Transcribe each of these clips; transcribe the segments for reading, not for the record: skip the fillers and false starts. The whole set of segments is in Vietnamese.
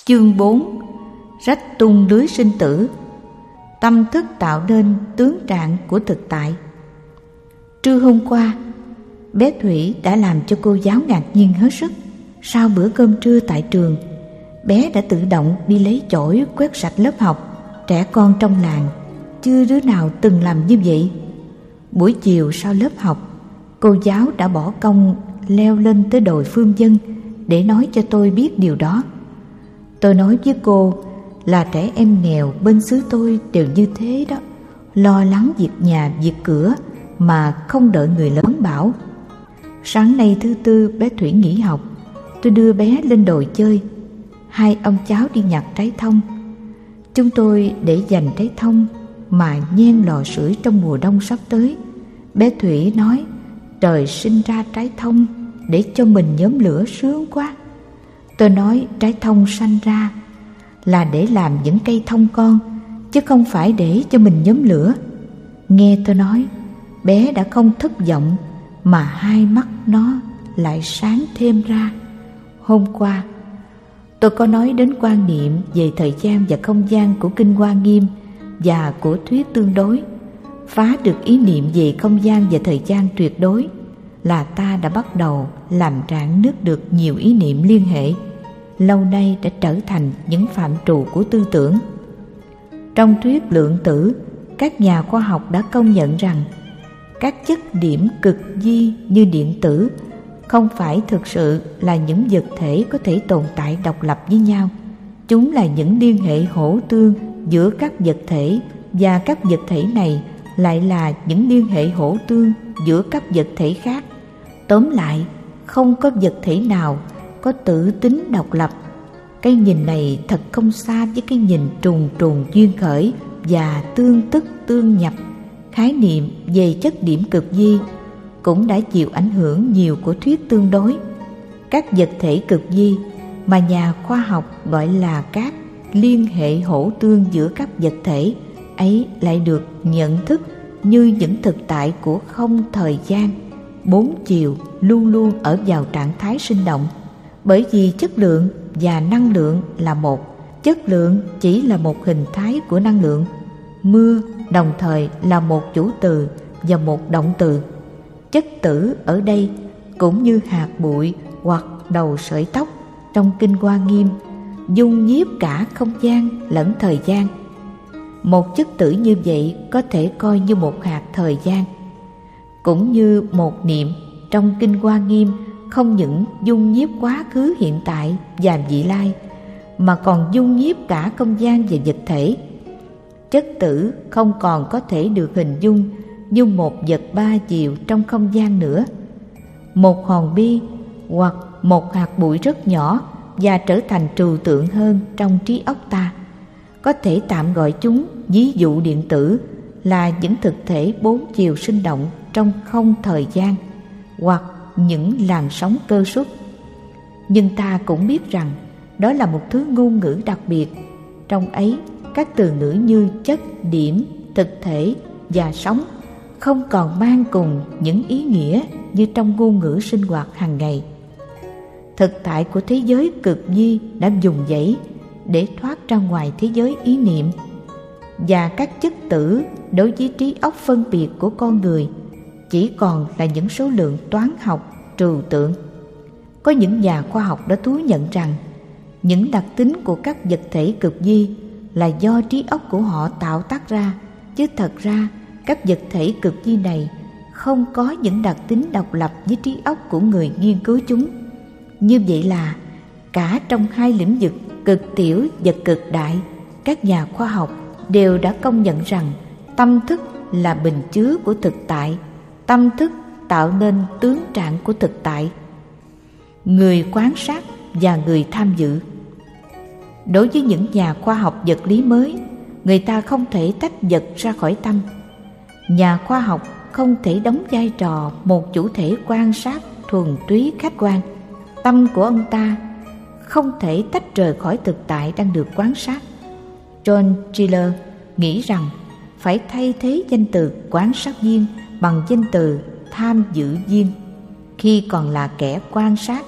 Chương 4. Rách tung lưới sinh tử. Tâm thức tạo nên tướng trạng của thực tại. Trưa hôm qua, bé Thủy đã làm cho cô giáo ngạc nhiên hết sức. Sau bữa cơm trưa tại trường, bé đã tự động đi lấy chổi quét sạch lớp học. Trẻ con trong làng chưa đứa nào từng làm như vậy. Buổi chiều sau lớp học, cô giáo đã bỏ công leo lên tới đồi Phương Dân để nói cho tôi biết điều đó. Tôi nói với cô là trẻ em nghèo bên xứ tôi đều như thế đó, lo lắng việc nhà việc cửa mà không đợi người lớn bảo. Sáng nay thứ Tư bé Thủy nghỉ học, tôi đưa bé lên đồi chơi. Hai ông cháu đi nhặt trái thông. Chúng tôi để dành trái thông mà nhen lò sưởi trong mùa đông sắp tới. Bé Thủy nói trời sinh ra trái thông để cho mình nhóm lửa sướng quá. Tôi nói trái thông sanh ra là để làm những cây thông con, chứ không phải để cho mình nhóm lửa. Nghe tôi nói, bé đã không thất vọng mà hai mắt nó lại sáng thêm ra. Hôm qua tôi có nói đến quan niệm về thời gian và không gian của Kinh Hoa Nghiêm và của thuyết tương đối. Phá được ý niệm về không gian và thời gian tuyệt đối là ta đã bắt đầu làm rạn nứt được nhiều ý niệm liên hệ lâu nay đã trở thành những phạm trù của tư tưởng. Trong thuyết lượng tử, các nhà khoa học đã công nhận rằng các chất điểm cực di như điện tử không phải thực sự là những vật thể có thể tồn tại độc lập với nhau. Chúng là những liên hệ hỗ tương giữa các vật thể, và các vật thể này lại là những liên hệ hỗ tương giữa các vật thể khác. Tóm lại, không có vật thể nào có tự tính độc lập. Cái nhìn này thật không xa với cái nhìn trùng trùng duyên khởi và tương tức tương nhập. Khái niệm về chất điểm cực di cũng đã chịu ảnh hưởng nhiều của thuyết tương đối. Các vật thể cực di mà nhà khoa học gọi là các liên hệ hỗ tương giữa các vật thể ấy lại được nhận thức như những thực tại của không thời gian, bốn chiều luôn luôn ở vào trạng thái sinh động. Bởi vì chất lượng và năng lượng là một. Chất lượng chỉ là một hình thái của năng lượng. Mưa đồng thời là một chủ từ và một động từ. Chất tử ở đây cũng như hạt bụi hoặc đầu sợi tóc trong Kinh Hoa Nghiêm dung nhiếp cả không gian lẫn thời gian. Một chất tử như vậy có thể coi như một hạt thời gian. Cũng như một niệm trong Kinh Hoa Nghiêm không những dung nhiếp quá khứ hiện tại và vị lai, mà còn dung nhiếp cả không gian và vật thể. Chất tử không còn có thể được hình dung như một vật ba chiều trong không gian nữa. Một hòn bi hoặc một hạt bụi rất nhỏ và trở thành trừu tượng hơn trong trí óc ta. Có thể tạm gọi chúng, ví dụ điện tử, là những thực thể bốn chiều sinh động trong không thời gian, hoặc những làn sóng cơ suất. Nhưng ta cũng biết rằng đó là một thứ ngôn ngữ đặc biệt. Trong ấy, các từ ngữ như chất, điểm, thực thể và sóng không còn mang cùng những ý nghĩa như trong ngôn ngữ sinh hoạt hàng ngày. Thực tại của thế giới cực di đã dùng dãy để thoát ra ngoài thế giới ý niệm, và các chất tử đối với trí óc phân biệt của con người chỉ còn là những số lượng toán học trừu tượng. Có những nhà khoa học đã thú nhận rằng những đặc tính của các vật thể cực di là do trí óc của họ tạo tác ra, chứ thật ra các vật thể cực di này không có những đặc tính độc lập với trí óc của người nghiên cứu chúng. Như vậy là cả trong hai lĩnh vực cực tiểu và cực đại, các nhà khoa học đều đã công nhận rằng tâm thức là bình chứa của thực tại. Tâm thức tạo nên tướng trạng của thực tại. Người quan sát và người tham dự. Đối với những nhà khoa học vật lý mới, người ta không thể tách vật ra khỏi tâm. Nhà khoa học không thể đóng vai trò một chủ thể quan sát thuần túy khách quan. Tâm của ông ta không thể tách rời khỏi thực tại đang được quan sát. John Tiller nghĩ rằng phải thay thế danh từ quan sát viên bằng danh từ tham dự viên. Khi còn là kẻ quan sát,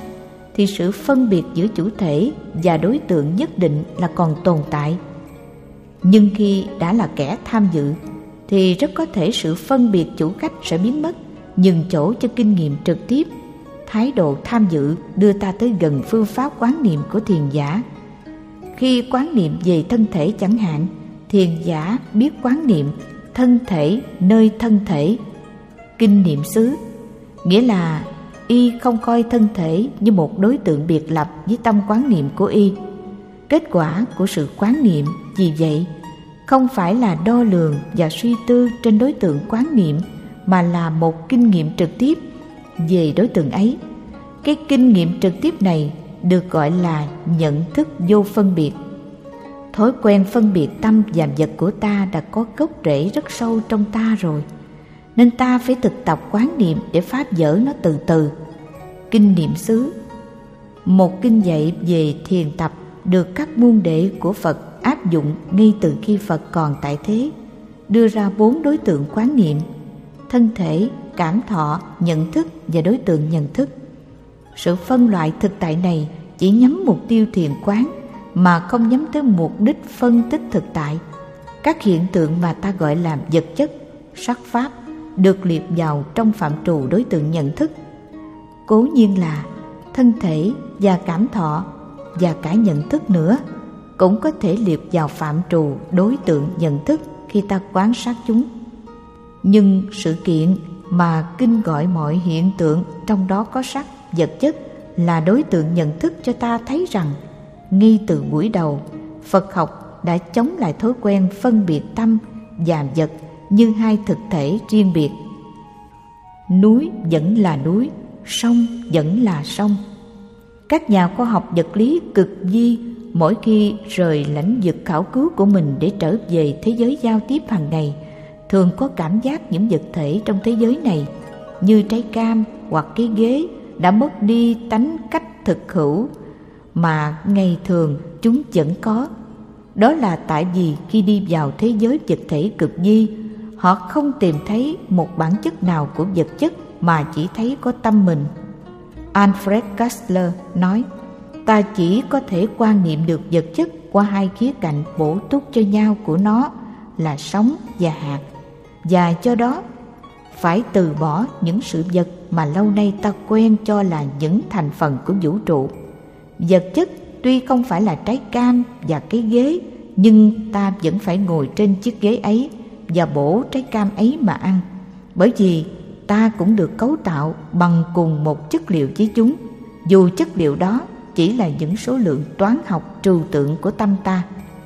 thì sự phân biệt giữa chủ thể và đối tượng nhất định là còn tồn tại. Nhưng khi đã là kẻ tham dự thì rất có thể sự phân biệt chủ khách sẽ biến mất, nhường chỗ cho kinh nghiệm trực tiếp. Thái độ tham dự đưa ta tới gần phương pháp quán niệm của thiền giả. Khi quán niệm về thân thể chẳng hạn, thiền giả biết quán niệm thân thể nơi thân thể. Kinh niệm xứ nghĩa là y không coi thân thể như một đối tượng biệt lập với tâm quán niệm của y. Kết quả của sự quán niệm vì vậy không phải là đo lường và suy tư trên đối tượng quán niệm, mà là một kinh nghiệm trực tiếp về đối tượng ấy. Cái kinh nghiệm trực tiếp này được gọi là nhận thức vô phân biệt. Thói quen phân biệt tâm và vật của ta đã có gốc rễ rất sâu trong ta rồi, nên ta phải thực tập quán niệm để phá vỡ nó từ từ. Kinh niệm xứ, một kinh dạy về thiền tập được các môn đệ của Phật áp dụng ngay từ khi Phật còn tại thế, đưa ra 4 đối tượng quán niệm: thân thể, cảm thọ, nhận thức và đối tượng nhận thức. Sự phân loại thực tại này chỉ nhắm mục tiêu thiền quán mà không nhắm tới mục đích phân tích thực tại. Các hiện tượng mà ta gọi là vật chất, sắc pháp được liệt vào trong phạm trù đối tượng nhận thức. Cố nhiên là thân thể và cảm thọ và cả nhận thức nữa cũng có thể liệt vào phạm trù đối tượng nhận thức khi ta quan sát chúng. Nhưng sự kiện mà kinh gọi mọi hiện tượng, trong đó có sắc, vật chất, là đối tượng nhận thức cho ta thấy rằng ngay từ buổi đầu, Phật học đã chống lại thói quen phân biệt tâm và vật như hai thực thể riêng biệt. Núi vẫn là núi, sông vẫn là sông. Các nhà khoa học vật lý cực vi mỗi khi rời lãnh vực khảo cứu của mình để trở về thế giới giao tiếp hàng ngày, thường có cảm giác những vật thể trong thế giới này như trái cam hoặc cái ghế đã mất đi tánh cách thực hữu mà ngày thường chúng vẫn có. Đó là tại vì khi đi vào thế giới vật thể cực vi, họ không tìm thấy một bản chất nào của vật chất mà chỉ thấy có tâm mình. Alfred Kastler nói, ta chỉ có thể quan niệm được vật chất qua hai khía cạnh bổ túc cho nhau của nó là sóng và hạt, và do đó phải từ bỏ những sự vật mà lâu nay ta quen cho là những thành phần của vũ trụ. Vật chất tuy không phải là trái cam và cái ghế, nhưng ta vẫn phải ngồi trên chiếc ghế ấy và bổ trái cam ấy mà ăn, bởi vì ta cũng được cấu tạo bằng cùng một chất liệu với chúng, dù chất liệu đó chỉ là những số lượng toán học trừu tượng của tâm ta.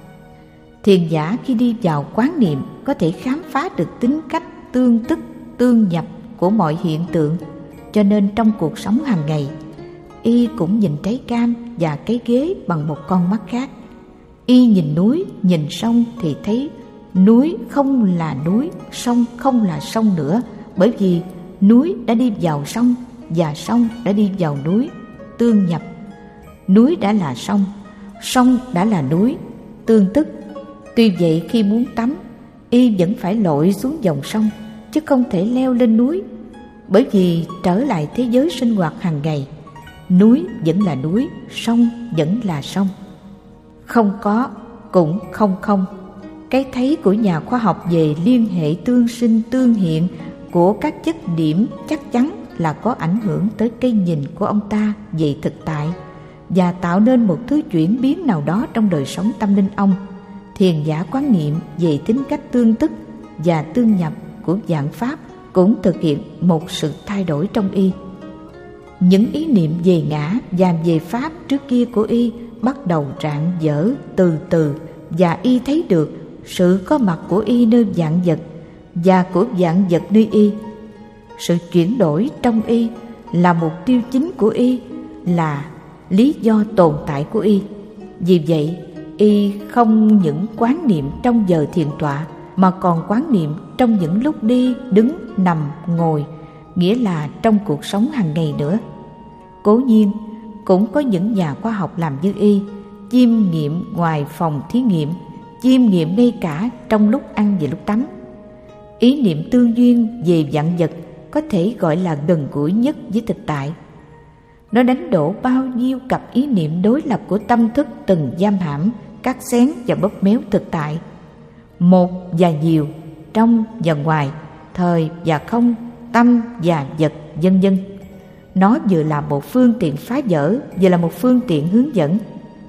Thiền giả khi đi vào quán niệm có thể khám phá được tính cách tương tức, tương nhập của mọi hiện tượng, cho nên trong cuộc sống hàng ngày, y cũng nhìn trái cam và cái ghế bằng một con mắt khác. Y nhìn núi, nhìn sông thì thấy núi không là núi, sông không là sông nữa, bởi vì núi đã đi vào sông và sông đã đi vào núi, tương nhập. Núi đã là sông, sông đã là núi, tương tức. Tuy vậy khi muốn tắm, y vẫn phải lội xuống dòng sông, chứ không thể leo lên núi, bởi vì trở lại thế giới sinh hoạt hàng ngày, núi vẫn là núi, sông vẫn là sông. Không có cũng không không. Cái thấy của nhà khoa học về liên hệ tương sinh tương hiện của các chất điểm chắc chắn là có ảnh hưởng tới cái nhìn của ông ta về thực tại và tạo nên một thứ chuyển biến nào đó trong đời sống tâm linh ông. Thiền giả quán niệm về tính cách tương tức và tương nhập của vạn pháp cũng thực hiện một sự thay đổi trong y. Những ý niệm về ngã và về pháp trước kia của y bắt đầu rạng rỡ từ từ, và y thấy được sự có mặt của y nơi vạn vật và của vạn vật nơi y. Sự chuyển đổi trong y là mục tiêu chính của y, là lý do tồn tại của y. Vì vậy, y không những quán niệm trong giờ thiền tọa mà còn quán niệm trong những lúc đi, đứng, nằm, ngồi, nghĩa là trong cuộc sống hàng ngày nữa. Cố nhiên, cũng có những nhà khoa học làm như y, chiêm nghiệm ngoài phòng thí nghiệm, chiêm nghiệm ngay cả trong lúc ăn và lúc tắm. Ý niệm tương duyên về vạn vật có thể gọi là gần gũi nhất với thực tại. Nó đánh đổ bao nhiêu cặp ý niệm đối lập của tâm thức từng giam hãm, cắt xén và bóp méo thực tại. Một và nhiều, trong và ngoài, thời và không, tâm và vật, vân vân. Nó vừa là một phương tiện phá vỡ, vừa là một phương tiện hướng dẫn.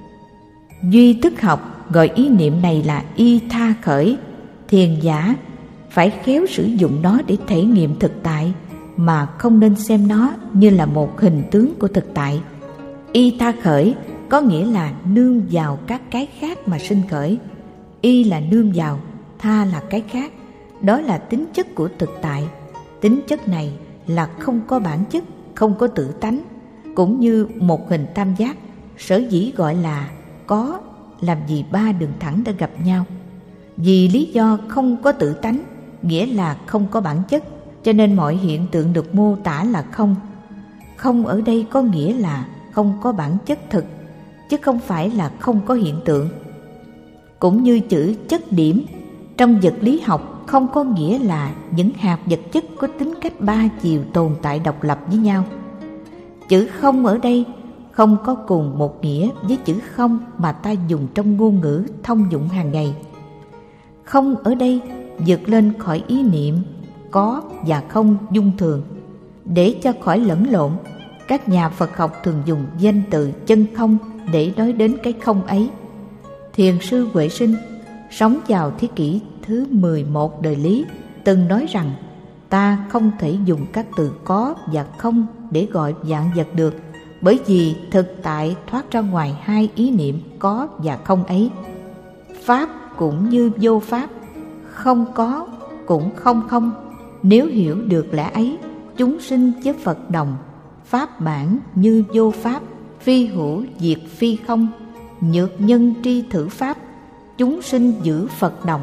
Duy thức học gọi ý niệm này là y tha khởi. Thiền giả phải khéo sử dụng nó để thể nghiệm thực tại, mà không nên xem nó như là một hình tướng của thực tại. Y tha khởi có nghĩa là nương vào các cái khác mà sinh khởi. Y là nương vào, tha là cái khác. Đó là tính chất của thực tại. Tính chất này là không có bản chất, không có tự tánh, cũng như một hình tam giác. Sở dĩ gọi là có làm vì ba đường thẳng đã gặp nhau. Vì lý do không có tự tánh, nghĩa là không có bản chất, cho nên mọi hiện tượng được mô tả là không. Không ở đây có nghĩa là không có bản chất thực, chứ không phải là không có hiện tượng. Cũng như chữ chất điểm trong vật lý học không có nghĩa là những hạt vật chất có tính cách ba chiều tồn tại độc lập với nhau. Chữ không ở đây không có cùng một nghĩa với chữ không mà ta dùng trong ngôn ngữ thông dụng hàng ngày. Không ở đây vượt lên khỏi ý niệm có và không dung thường. Để cho khỏi lẫn lộn, các nhà Phật học thường dùng danh từ chân không để nói đến cái không ấy. Thiền sư Huệ Sinh sống vào thế kỷ thứ 11 đời Lý từng nói rằng ta không thể dùng các từ có và không để gọi vạn vật được, bởi vì thực tại thoát ra ngoài hai ý niệm có và không ấy. Pháp cũng như vô pháp, không có cũng không không. Nếu hiểu được lẽ ấy, chúng sinh với Phật đồng, pháp bản như vô pháp, phi hữu diệt phi không, nhược nhân tri thử pháp, chúng sinh giữ Phật đồng.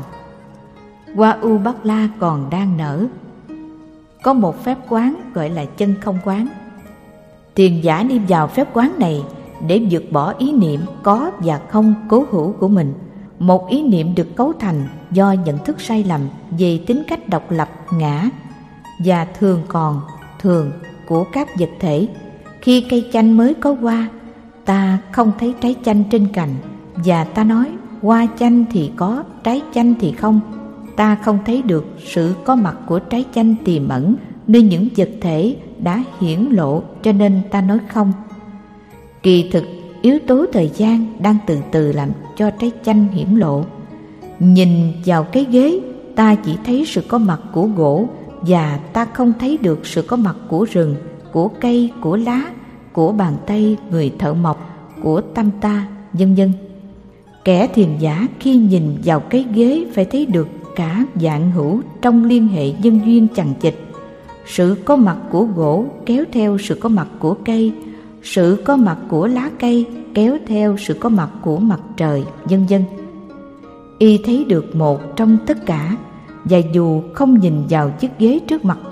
Hoa U Bắc La còn đang nở. Có một phép quán gọi là chân không quán. Thiền giả đi vào phép quán này để vượt bỏ ý niệm có và không cố hữu của mình. Một ý niệm được cấu thành do nhận thức sai lầm về tính cách độc lập, ngã và thường của các vật thể. Khi cây chanh mới có hoa, ta không thấy trái chanh trên cành, và ta nói hoa chanh thì có, trái chanh thì không. Ta không thấy được sự có mặt của trái chanh tiềm ẩn nơi những vật thể đã hiển lộ, cho nên ta nói không. Kỳ thực, yếu tố thời gian đang từ từ làm cho trái chanh hiển lộ. Nhìn vào cái ghế, ta chỉ thấy sự có mặt của gỗ, và ta không thấy được sự có mặt của rừng, của cây, của lá, của bàn tay người thợ mộc, của tâm ta, vân vân. Kẻ thiền giả khi nhìn vào cái ghế phải thấy được cả vạn hữu trong liên hệ nhân duyên chằng chịt. Sự có mặt của gỗ kéo theo sự có mặt của cây, sự có mặt của lá cây kéo theo sự có mặt của mặt trời, vân vân. Y thấy được một trong tất cả, và dù không nhìn vào chiếc ghế trước mặt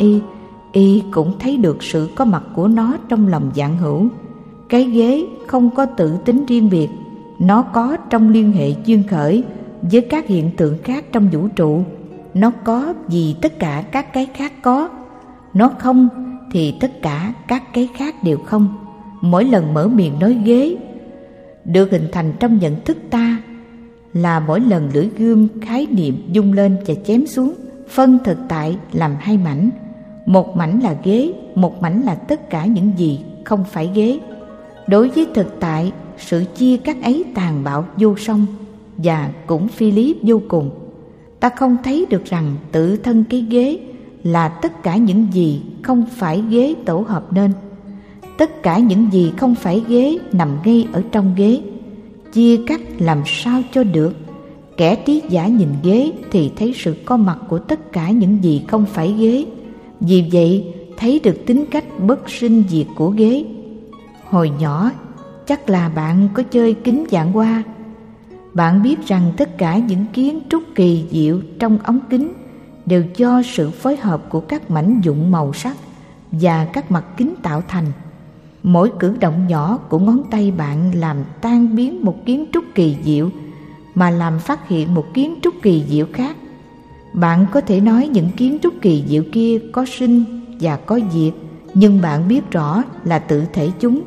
y cũng thấy được sự có mặt của nó trong lòng vạn hữu. Cái ghế không có tự tính riêng biệt, nó có trong liên hệ duyên khởi với các hiện tượng khác trong vũ trụ. Nó có vì tất cả các cái khác có, nó không thì tất cả các cái khác đều không. Mỗi lần mở miệng nói ghế được hình thành trong nhận thức ta là mỗi lần lưỡi gươm khái niệm dung lên và chém xuống, phân thực tại làm hai mảnh. Một mảnh là ghế, một mảnh là tất cả những gì không phải ghế. Đối với thực tại, sự chia cắt ấy tàn bạo vô song và cũng phi lý vô cùng. Ta không thấy được rằng tự thân cái ghế là tất cả những gì không phải ghế tổ hợp nên. Tất cả những gì không phải ghế nằm ngay ở trong ghế. Chia cắt làm sao cho được. Kẻ trí giả nhìn ghế thì thấy sự có mặt của tất cả những gì không phải ghế. Vì vậy thấy được tính cách bất sinh diệt của ghế. Hồi nhỏ chắc là bạn có chơi kính vạn hoa. Bạn biết rằng tất cả những kiến trúc kỳ diệu trong ống kính đều do sự phối hợp của các mảnh vụn màu sắc và các mặt kính tạo thành. Mỗi cử động nhỏ của ngón tay bạn làm tan biến một kiến trúc kỳ diệu, mà làm phát hiện một kiến trúc kỳ diệu khác. Bạn có thể nói những kiến trúc kỳ diệu kia có sinh và có diệt, nhưng bạn biết rõ là tự thể chúng,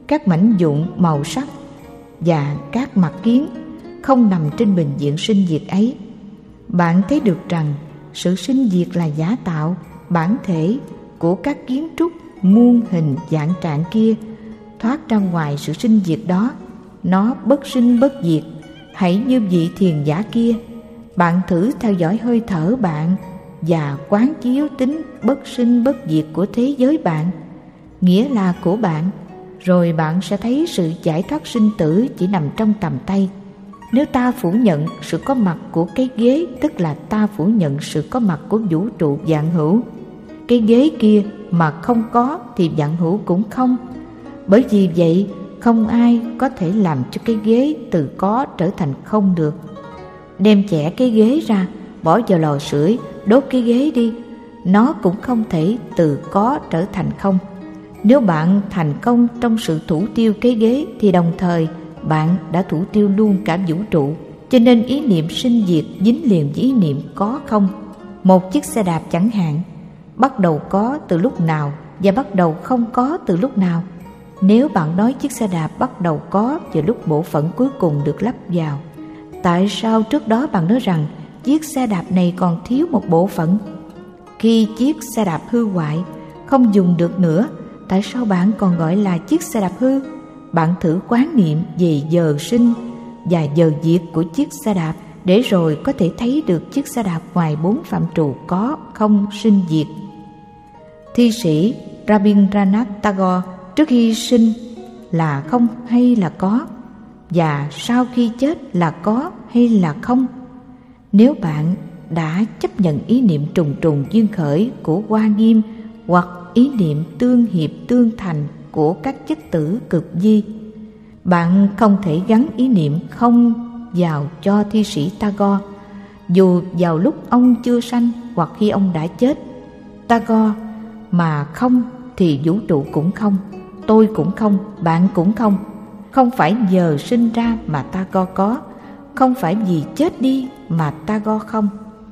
các mảnh vụn màu sắc và các mặt kiến không nằm trên bình diện sinh diệt ấy. Bạn thấy được rằng sự sinh diệt là giả tạo, bản thể của các kiến trúc muôn hình vạn trạng kia thoát ra ngoài sự sinh diệt đó. Nó bất sinh bất diệt. Hãy như vị thiền giả kia, bạn thử theo dõi hơi thở bạn và quán chiếu tính bất sinh bất diệt của thế giới bạn, nghĩa là của bạn, rồi bạn sẽ thấy sự giải thoát sinh tử chỉ nằm trong tầm tay. Nếu ta phủ nhận sự có mặt của cái ghế, tức là ta phủ nhận sự có mặt của vũ trụ vạn hữu. Cái ghế kia mà không có thì vạn hữu cũng không. Bởi vì vậy, không ai có thể làm cho cái ghế từ có trở thành không được. Đem chẻ cái ghế ra, bỏ vào lò sưởi, đốt cái ghế đi, nó cũng không thể từ có trở thành không. Nếu bạn thành công trong sự thủ tiêu cái ghế thì đồng thời bạn đã thủ tiêu luôn cả vũ trụ. Cho nên ý niệm sinh diệt dính liền với ý niệm có không. Một chiếc xe đạp chẳng hạn, bắt đầu có từ lúc nào và bắt đầu không có từ lúc nào. Nếu bạn nói chiếc xe đạp bắt đầu có vào lúc bộ phận cuối cùng được lắp vào, tại sao trước đó bạn nói rằng chiếc xe đạp này còn thiếu một bộ phận? Khi chiếc xe đạp hư hoại, không dùng được nữa, tại sao bạn còn gọi là chiếc xe đạp hư? Bạn thử quán niệm về giờ sinh và giờ diệt của chiếc xe đạp để rồi có thể thấy được chiếc xe đạp ngoài 4 phạm trù có, không, sinh, diệt. Thi sĩ Rabindranath Tagore trước khi sinh là không hay là có, và sau khi chết là có hay là không. Nếu bạn đã chấp nhận ý niệm trùng trùng duyên khởi của Hoa Nghiêm hoặc ý niệm tương hiệp tương thành của các chất tử cực di, bạn không thể gắn ý niệm không vào cho thi sĩ Tagore, dù vào lúc ông chưa sanh hoặc khi ông đã chết. Tagore mà không thì vũ trụ cũng không, tôi cũng không, bạn cũng không. Không phải giờ sinh ra mà Tagore có, không phải vì chết đi mà Tagore không.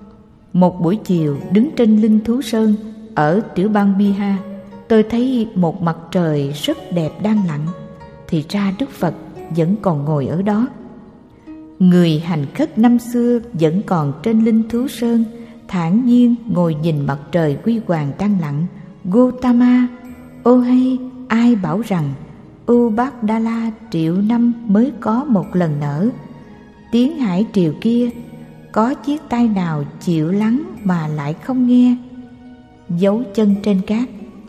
Một buổi chiều đứng trên lưng Thú Sơn ở tiểu bang Bihar, tôi thấy một mặt trời rất đẹp đang lặn, thì ra Đức Phật vẫn còn ngồi ở đó. Người hành khất năm xưa vẫn còn trên lưng Thú Sơn, thản nhiên ngồi nhìn mặt trời huy hoàng đang lặn. Gautama, ô hay, ai bảo rằng Ubadala triệu năm mới có một lần nở? Tiếng hải triều kia, có chiếc tai nào chịu lắng mà lại không nghe? Dấu chân trên cát.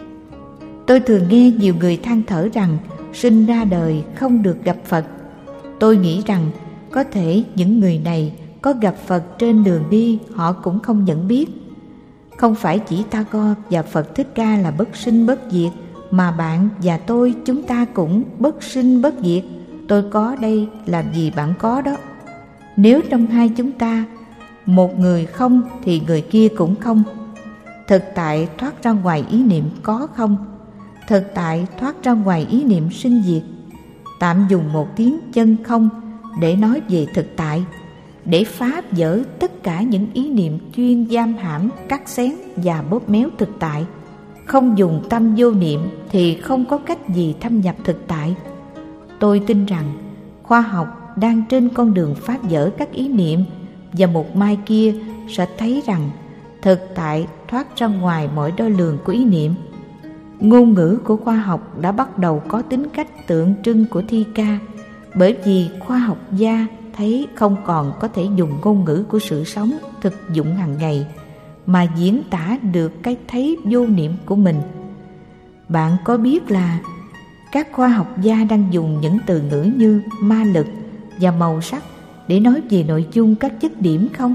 Tôi thường nghe nhiều người than thở rằng sinh ra đời không được gặp Phật. Tôi nghĩ rằng có thể những người này có gặp Phật trên đường đi, họ cũng không nhận biết. Không phải chỉ Tagore và Phật Thích Ca là bất sinh bất diệt, mà bạn và tôi, chúng ta cũng bất sinh bất diệt. Tôi có đây là vì bạn có đó. Nếu trong hai chúng ta, một người không thì người kia cũng không. Thực tại thoát ra ngoài ý niệm có không, thực tại thoát ra ngoài ý niệm sinh diệt. Tạm dùng một tiếng chân không để nói về thực tại, để phá vỡ tất cả những ý niệm chuyên giam hãm, cắt xén và bóp méo thực tại. Không dùng tâm vô niệm thì không có cách gì thâm nhập thực tại. Tôi tin rằng khoa học đang trên con đường phá vỡ các ý niệm, và một mai kia sẽ thấy rằng thực tại thoát ra ngoài mọi đo lường của ý niệm. Ngôn ngữ của khoa học đã bắt đầu có tính cách tượng trưng của thi ca, bởi vì khoa học gia thấy không còn có thể dùng ngôn ngữ của sự sống thực dụng hàng ngày mà diễn tả được cái thấy vô niệm của mình. Bạn có biết là các khoa học gia đang dùng những từ ngữ như ma lực và màu sắc để nói về nội dung các chất điểm không?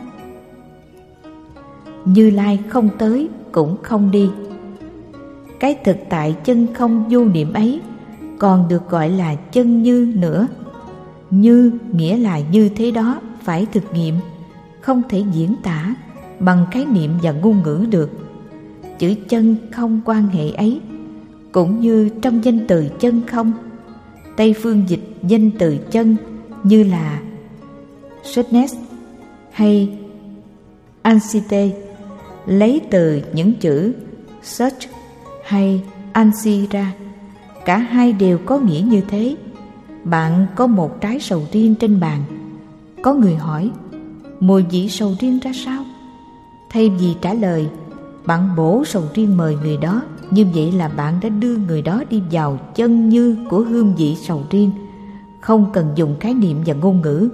Như Lai không tới cũng không đi. Cái thực tại chân không vô niệm ấy còn được gọi là chân như nữa. Như nghĩa là như thế đó phải thực nghiệm, không thể diễn tả bằng khái niệm và ngôn ngữ được. Chữ chân không quan hệ ấy cũng như trong danh từ chân không. Tây phương dịch danh từ chân như là Suddhness hay Ansite, lấy từ những chữ Such hay Ansi ra. Cả hai đều có nghĩa như thế. Bạn có một trái sầu riêng trên bàn. Có người hỏi, mùi vị sầu riêng ra sao? Thay vì trả lời, bạn bổ sầu riêng mời người đó, như vậy là bạn đã đưa người đó đi vào chân như của hương vị sầu riêng, không cần dùng khái niệm và ngôn ngữ.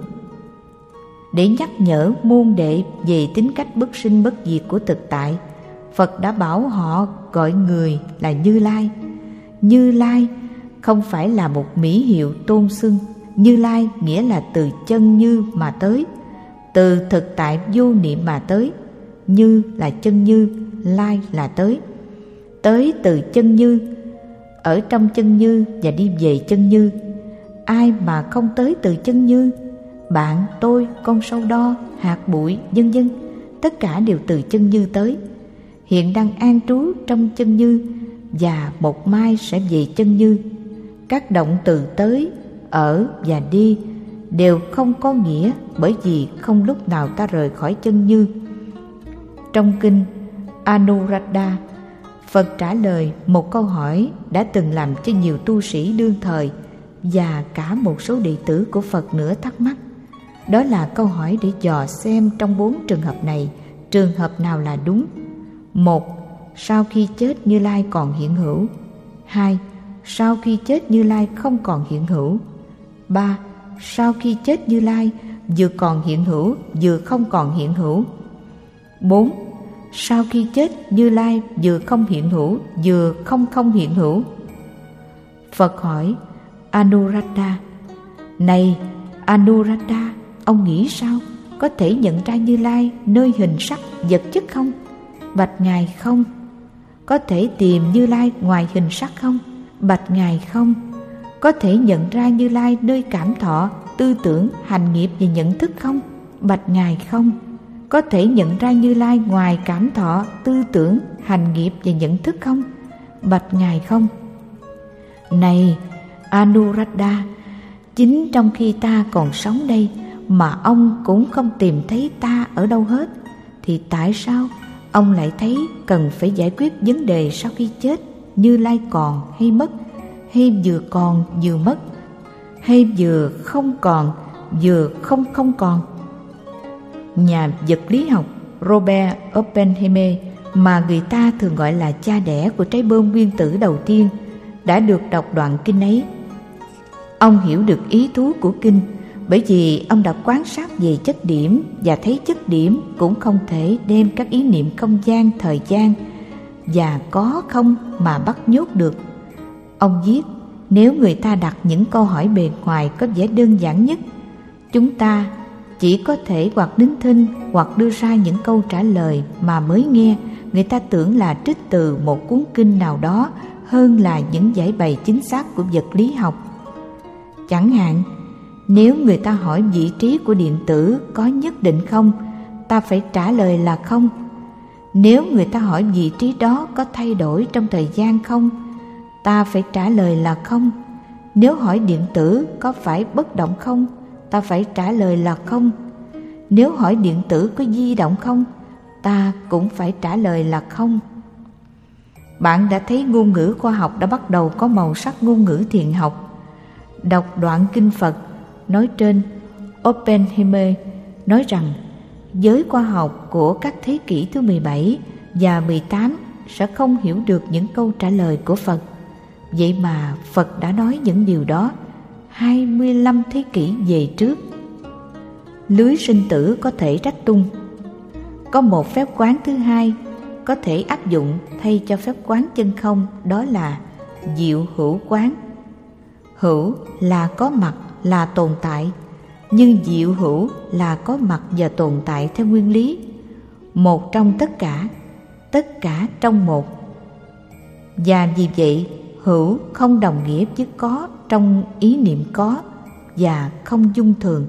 Để nhắc nhở môn đệ về tính cách bất sinh bất diệt của thực tại, Phật đã bảo họ gọi người là Như Lai. Như Lai không phải là một mỹ hiệu tôn xưng. Như Lai nghĩa là từ chân như mà tới, từ thực tại vô niệm mà tới. Như là chân như, Lai là tới. Tới từ chân như, ở trong chân như và đi về chân như. Ai mà không tới từ chân như? Bạn, tôi, con sâu đo, hạt bụi, vân vân, tất cả đều từ chân như tới. Hiện đang an trú trong chân như và một mai sẽ về chân như. Các động từ tới, ở và đi đều không có nghĩa, bởi vì không lúc nào ta rời khỏi chân như. Trong kinh Anuruddha, Phật trả lời một câu hỏi đã từng làm cho nhiều tu sĩ đương thời và cả một số đệ tử của Phật nữa thắc mắc. Đó là câu hỏi để dò xem trong 4 trường hợp này, trường hợp nào là đúng. 1. Sau khi chết Như Lai còn hiện hữu. 2. Sau khi chết Như Lai không còn hiện hữu. 3. Sau khi chết Như Lai vừa còn hiện hữu vừa không còn hiện hữu. 4. Sau khi chết Như Lai vừa không hiện hữu vừa không hiện hữu. Phật hỏi Anuruddha, này Anuruddha, ông nghĩ sao? Có thể nhận ra Như Lai nơi hình sắc vật chất không? Bạch Ngài không. Có thể tìm Như Lai ngoài hình sắc không? Bạch Ngài không. Có thể nhận ra Như Lai nơi cảm thọ, tư tưởng, hành nghiệp và nhận thức không? Bạch Ngài không. Có thể nhận ra Như Lai ngoài cảm thọ, tư tưởng, hành nghiệp và nhận thức không? Bạch Ngài không. Này Anuruddha, chính trong khi ta còn sống đây mà ông cũng không tìm thấy ta ở đâu hết, thì tại sao ông lại thấy cần phải giải quyết vấn đề sau khi chết? Như Lai còn hay mất, hay vừa còn vừa mất, hay vừa không còn vừa không còn? Nhà vật lý học Robert Oppenheimer, mà người ta thường gọi là cha đẻ của trái bom nguyên tử đầu tiên, đã được đọc đoạn kinh ấy. Ông hiểu được ý thú của kinh bởi vì ông đã quan sát về chất điểm và thấy chất điểm cũng không thể đem các ý niệm không gian, thời gian và có không mà bắt nhốt được. Ông viết, nếu người ta đặt những câu hỏi bề ngoài có vẻ đơn giản nhất, chúng ta chỉ có thể hoặc nín thinh hoặc đưa ra những câu trả lời mà mới nghe người ta tưởng là trích từ một cuốn kinh nào đó hơn là những giải bày chính xác của vật lý học. Chẳng hạn, nếu người ta hỏi vị trí của điện tử có nhất định không, ta phải trả lời là không. Nếu người ta hỏi vị trí đó có thay đổi trong thời gian không, ta phải trả lời là không. Nếu hỏi điện tử có phải bất động không, ta phải trả lời là không. Nếu hỏi điện tử có di động không, ta cũng phải trả lời là không. Bạn đã thấy ngôn ngữ khoa học đã bắt đầu có màu sắc ngôn ngữ thiền học. Đọc đoạn kinh Phật nói trên, Oppenheimer nói rằng giới khoa học của các thế kỷ thứ 17 và 18 sẽ không hiểu được những câu trả lời của Phật. Vậy mà Phật đã nói những điều đó 25 thế kỷ về trước. Lưới sinh tử có thể rách tung. Có một phép quán thứ hai có thể áp dụng thay cho phép quán chân không, đó là diệu hữu quán. Hữu là có mặt, là tồn tại, nhưng diệu hữu là có mặt và tồn tại theo nguyên lý một trong tất cả trong một. Và vì vậy hữu không đồng nghĩa với có trong ý niệm có và không dung thường.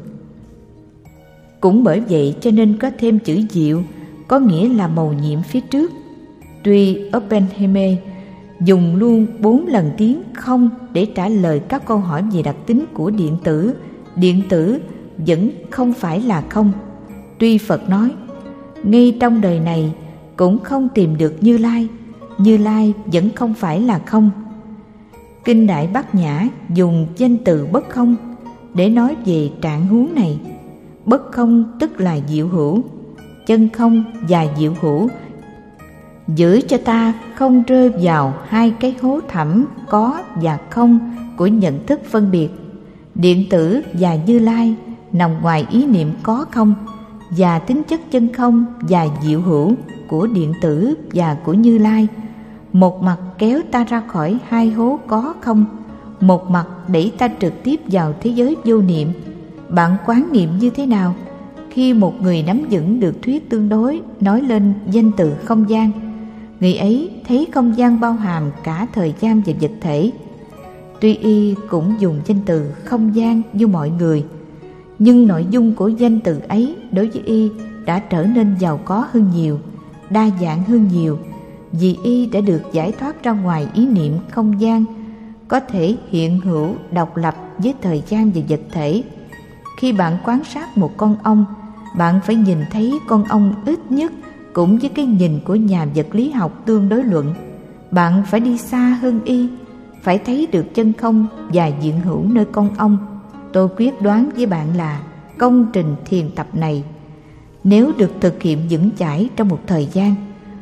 Cũng bởi vậy cho nên có thêm chữ diệu, có nghĩa là mầu nhiệm phía trước. Tuy Oppenheimer dùng luôn 4 lần tiếng không để trả lời các câu hỏi về đặc tính của điện tử vẫn không phải là không. Tuy Phật nói, ngay trong đời này cũng không tìm được Như Lai vẫn không phải là không. Kinh Đại Bát Nhã dùng danh từ bất không để nói về trạng huống này. Bất không tức là diệu hữu, chân không và diệu hữu giữ cho ta không rơi vào hai cái hố thẳm có và không của nhận thức phân biệt. Điện tử và Như Lai nằm ngoài ý niệm có không và tính chất chân không và diệu hữu của điện tử và của Như Lai. Một mặt kéo ta ra khỏi hai hố có không, một mặt đẩy ta trực tiếp vào thế giới vô niệm. Bạn quán niệm như thế nào? Khi một người nắm vững được thuyết tương đối nói lên danh từ không gian, người ấy thấy không gian bao hàm cả thời gian và vật thể. Tuy y cũng dùng danh từ không gian như mọi người, nhưng nội dung của danh từ ấy đối với y đã trở nên giàu có hơn nhiều, đa dạng hơn nhiều, vì y đã được giải thoát ra ngoài ý niệm không gian, có thể hiện hữu độc lập với thời gian và vật thể. Khi bạn quan sát một con ong, bạn phải nhìn thấy con ong ít nhất cũng với cái nhìn của nhà vật lý học tương đối luận. Bạn phải đi xa hơn y, phải thấy được chân không và diện hữu nơi con ong. Tôi quyết đoán với bạn là công trình thiền tập này, nếu được thực hiện vững chãi trong một thời gian,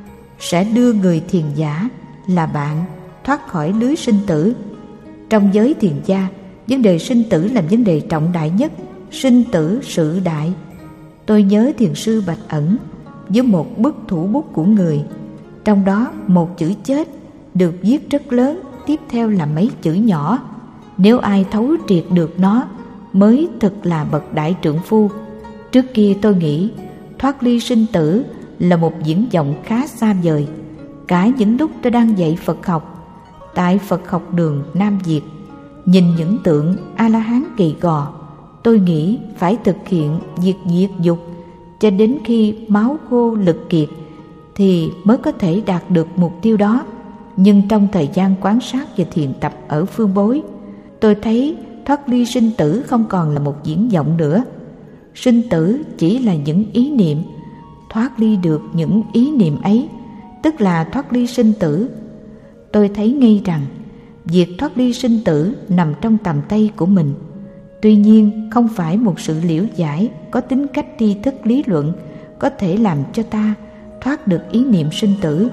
sẽ đưa người thiền giả là bạn thoát khỏi lưới sinh tử. Trong giới thiền gia, vấn đề sinh tử là vấn đề trọng đại nhất, sinh tử sự đại. Tôi nhớ thiền sư Bạch Ẩn với một bức thủ bút của người, trong đó một chữ chết được viết rất lớn, tiếp theo là mấy chữ nhỏ. Nếu ai thấu triệt được nó mới thực là bậc đại trượng phu. Trước kia tôi nghĩ thoát ly sinh tử là một viễn vọng khá xa vời. Cả những lúc tôi đang dạy Phật học tại Phật học đường Nam Việt, nhìn những tượng A-la-hán gầy gò, tôi nghĩ phải thực hiện việc diệt dục cho đến khi máu khô lực kiệt thì mới có thể đạt được mục tiêu đó. Nhưng trong thời gian quan sát và thiền tập ở phương Bối, tôi thấy thoát ly sinh tử không còn là một viễn vọng nữa. Sinh tử chỉ là những ý niệm. Thoát ly được những ý niệm ấy, tức là thoát ly sinh tử. Tôi thấy ngay rằng việc thoát ly sinh tử nằm trong tầm tay của mình. Tuy nhiên, không phải một sự liễu giải có tính cách tri thức lý luận có thể làm cho ta thoát được ý niệm sinh tử.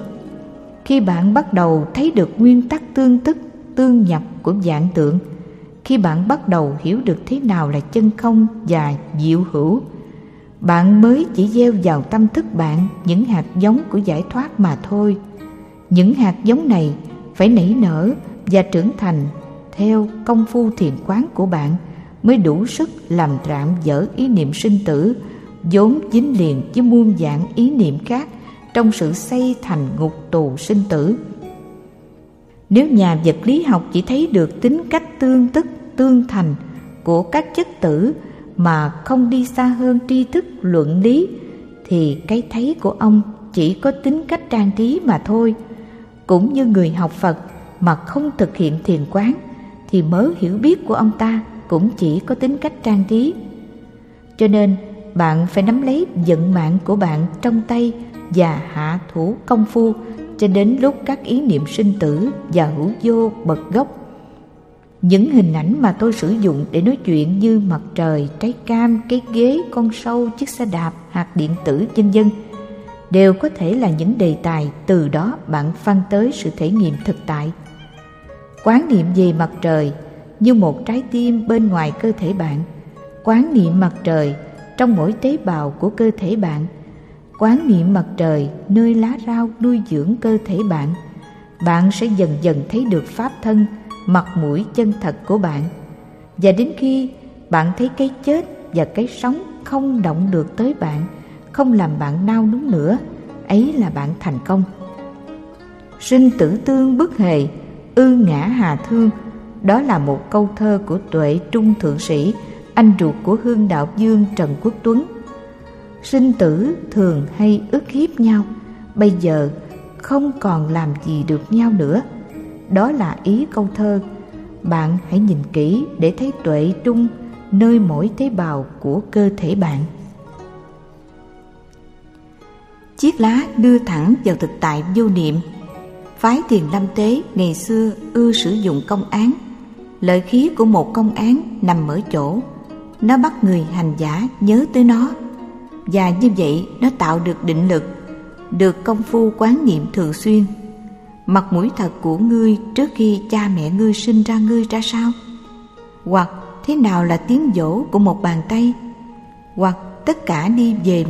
Khi bạn bắt đầu thấy được nguyên tắc tương tức, tương nhập của vạn tượng, khi bạn bắt đầu hiểu được thế nào là chân không và diệu hữu, bạn mới chỉ gieo vào tâm thức bạn những hạt giống của giải thoát mà thôi. Những hạt giống này phải nảy nở và trưởng thành theo công phu thiền quán của bạn mới đủ sức làm rạng dỡ ý niệm sinh tử vốn dính liền với muôn vàn ý niệm khác trong sự xây thành ngục tù sinh tử. Nếu nhà vật lý học chỉ thấy được tính cách tương tức, tương thành của các chất tử mà không đi xa hơn tri thức luận lý, thì cái thấy của ông chỉ có tính cách trang trí mà thôi. Cũng như người học Phật mà không thực hiện thiền quán, thì mớ hiểu biết của ông ta cũng chỉ có tính cách trang trí. Cho nên bạn phải nắm lấy vận mạng của bạn trong tay và hạ thủ công phu cho đến lúc các ý niệm sinh tử và hữu vô bật gốc. Những hình ảnh mà tôi sử dụng để nói chuyện như mặt trời, trái cam, cái ghế, con sâu, chiếc xe đạp, hạt điện tử, vân vân, đều có thể là những đề tài từ đó bạn phăng tới sự thể nghiệm thực tại. Quán niệm về mặt trời như một trái tim bên ngoài cơ thể bạn, quán niệm mặt trời trong mỗi tế bào của cơ thể bạn, quán niệm mặt trời nơi lá rau nuôi dưỡng cơ thể bạn, bạn sẽ dần dần thấy được pháp thân, mặt mũi chân thật của bạn. Và đến khi bạn thấy cái chết và cái sống không động được tới bạn, không làm bạn nao núng nữa, ấy là bạn thành công. Sinh tử tương bất hề, ư ngã hà thương, đó là một câu thơ của Tuệ Trung thượng sĩ, anh ruột của Hương Đạo Vương Trần Quốc Tuấn. Sinh tử thường hay ức hiếp nhau, bây giờ không còn làm gì được nhau nữa. Đó là ý câu thơ. Bạn hãy nhìn kỹ để thấy tuệ trung nơi mỗi tế bào của cơ thể bạn. Chiếc lá đưa thẳng vào thực tại vô niệm. Phái Thiền Lâm Tế ngày xưa ưa sử dụng công án. Lợi khí của một công án nằm ở chỗ nó bắt người hành giả nhớ tới nó, và như vậy nó tạo được định lực, được công phu quán niệm thường xuyên. Mặt mũi thật của ngươi trước khi cha mẹ ngươi sinh ra ngươi ra sao? Hoặc thế nào là tiếng dỗ của một bàn tay? Hoặc tất cả đi về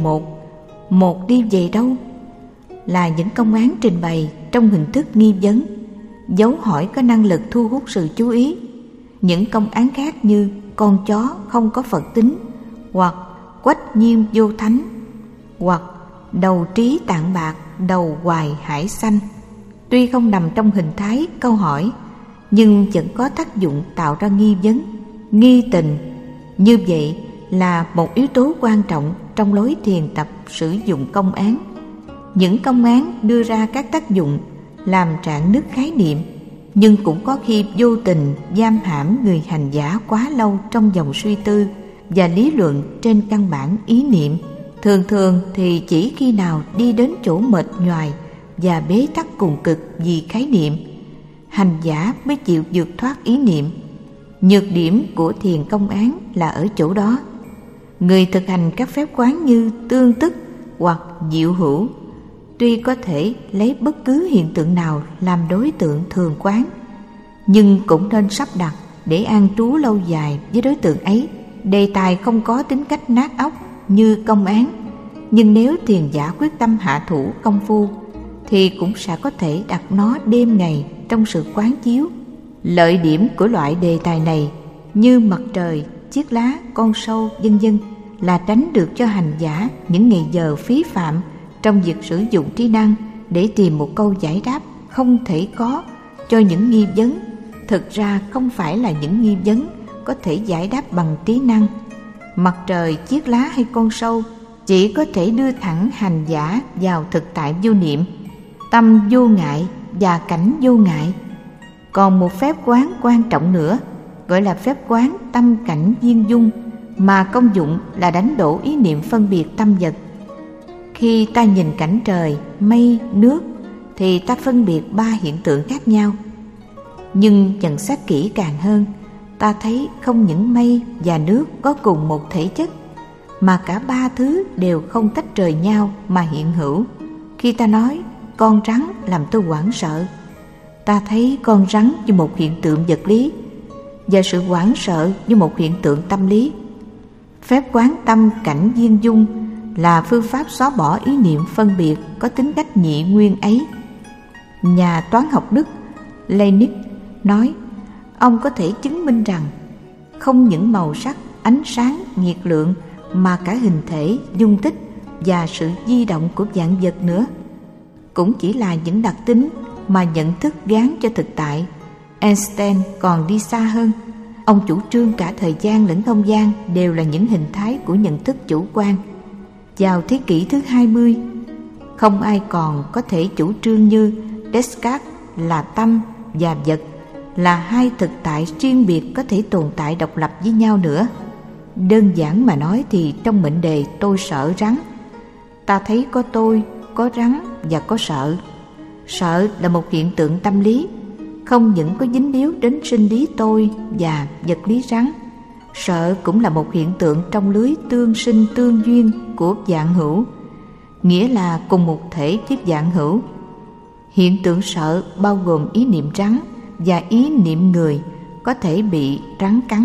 một đi về đâu? Là những công án trình bày trong hình thức nghi vấn, dấu hỏi có năng lực thu hút sự chú ý. Những công án khác như con chó không có Phật tính, hoặc quách nhiêm vô thánh, hoặc đầu trí tạng bạc, đầu hoài hải xanh, tuy không nằm trong hình thái câu hỏi, nhưng vẫn có tác dụng tạo ra nghi vấn, nghi tình. Như vậy là một yếu tố quan trọng trong lối thiền tập sử dụng công án. Những công án đưa ra các tác dụng làm rạn nứt khái niệm, nhưng cũng có khi vô tình giam hãm người hành giả quá lâu trong dòng suy tư và lý luận trên căn bản ý niệm. Thường thường thì chỉ khi nào đi đến chỗ mệt nhoài và bế tắc cùng cực vì khái niệm, hành giả mới chịu vượt thoát ý niệm. Nhược điểm của thiền công án là ở chỗ đó. Người thực hành các phép quán như tương tức hoặc diệu hữu tuy có thể lấy bất cứ hiện tượng nào làm đối tượng thường quán, nhưng cũng nên sắp đặt để an trú lâu dài với đối tượng ấy. Đề tài không có tính cách nát óc như công án, nhưng nếu thiền giả quyết tâm hạ thủ công phu thì cũng sẽ có thể đặt nó đêm ngày trong sự quán chiếu. Lợi điểm của loại đề tài này như mặt trời, chiếc lá, con sâu, vân vân là tránh được cho hành giả những ngày giờ phí phạm trong việc sử dụng trí năng để tìm một câu giải đáp không thể có cho những nghi vấn. Thực ra không phải là những nghi vấn có thể giải đáp bằng trí năng. Mặt trời, chiếc lá hay con sâu chỉ có thể đưa thẳng hành giả vào thực tại vô niệm, tâm vô ngại và cảnh vô ngại. Còn một phép quán quan trọng nữa gọi là phép quán tâm cảnh viên dung, mà công dụng là đánh đổ ý niệm phân biệt tâm vật. Khi ta nhìn cảnh trời, mây, nước thì ta phân biệt ba hiện tượng khác nhau. Nhưng nhận xét kỹ càng hơn, ta thấy không những mây và nước có cùng một thể chất, mà cả ba thứ đều không tách rời nhau mà hiện hữu. Khi ta nói con rắn làm tôi hoảng sợ, ta thấy con rắn như một hiện tượng vật lý và sự hoảng sợ như một hiện tượng tâm lý. Phép quán tâm cảnh viên dung là phương pháp xóa bỏ ý niệm phân biệt có tính cách nhị nguyên ấy. Nhà toán học Đức Leibniz nói ông có thể chứng minh rằng không những màu sắc, ánh sáng, nhiệt lượng mà cả hình thể, dung tích và sự di động của vạn vật nữa cũng chỉ là những đặc tính mà nhận thức gán cho thực tại. Einstein còn đi xa hơn. Ông chủ trương cả thời gian lẫn không gian đều là những hình thái của nhận thức chủ quan. Vào thế kỷ thứ 20, không ai còn có thể chủ trương như Descartes là tâm và vật là hai thực tại riêng biệt có thể tồn tại độc lập với nhau nữa. Đơn giản mà nói thì trong mệnh đề tôi sợ rắn, ta thấy có tôi, có rắn và có sợ. Sợ là một hiện tượng tâm lý, không những có dính líu đến sinh lý tôi và vật lý rắn. Sợ cũng là một hiện tượng trong lưới tương sinh tương duyên của vạn hữu, nghĩa là cùng một thể với vạn hữu. Hiện tượng sợ bao gồm ý niệm rắn và ý niệm người có thể bị rắn cắn.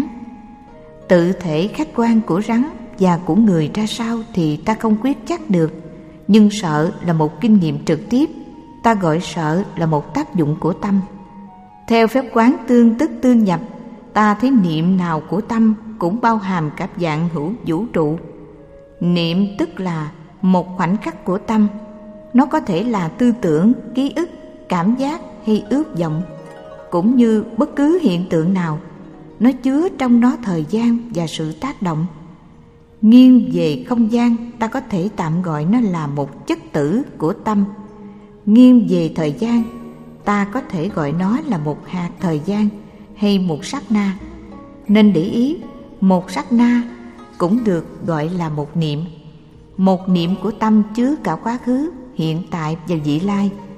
Tự thể khách quan của rắn và của người ra sao thì ta không quyết chắc được, nhưng sợ là một kinh nghiệm trực tiếp, ta gọi sợ là một tác dụng của tâm. Theo phép quán tương tức tương nhập, ta thấy niệm nào của tâm cũng bao hàm cả vạn hữu vũ trụ. Niệm tức là một khoảnh khắc của tâm, nó có thể là tư tưởng, ký ức, cảm giác hay ước vọng. Cũng như bất cứ hiện tượng nào, nó chứa trong nó thời gian và sự tác động. Nghiêng về không gian, ta có thể tạm gọi nó là một chất tử của tâm. Nghiêng về thời gian, ta có thể gọi nó là một hạt thời gian hay một sát na. Nên để ý, một sát na cũng được gọi là một niệm. Một niệm của tâm chứa cả quá khứ, hiện tại và vị lai.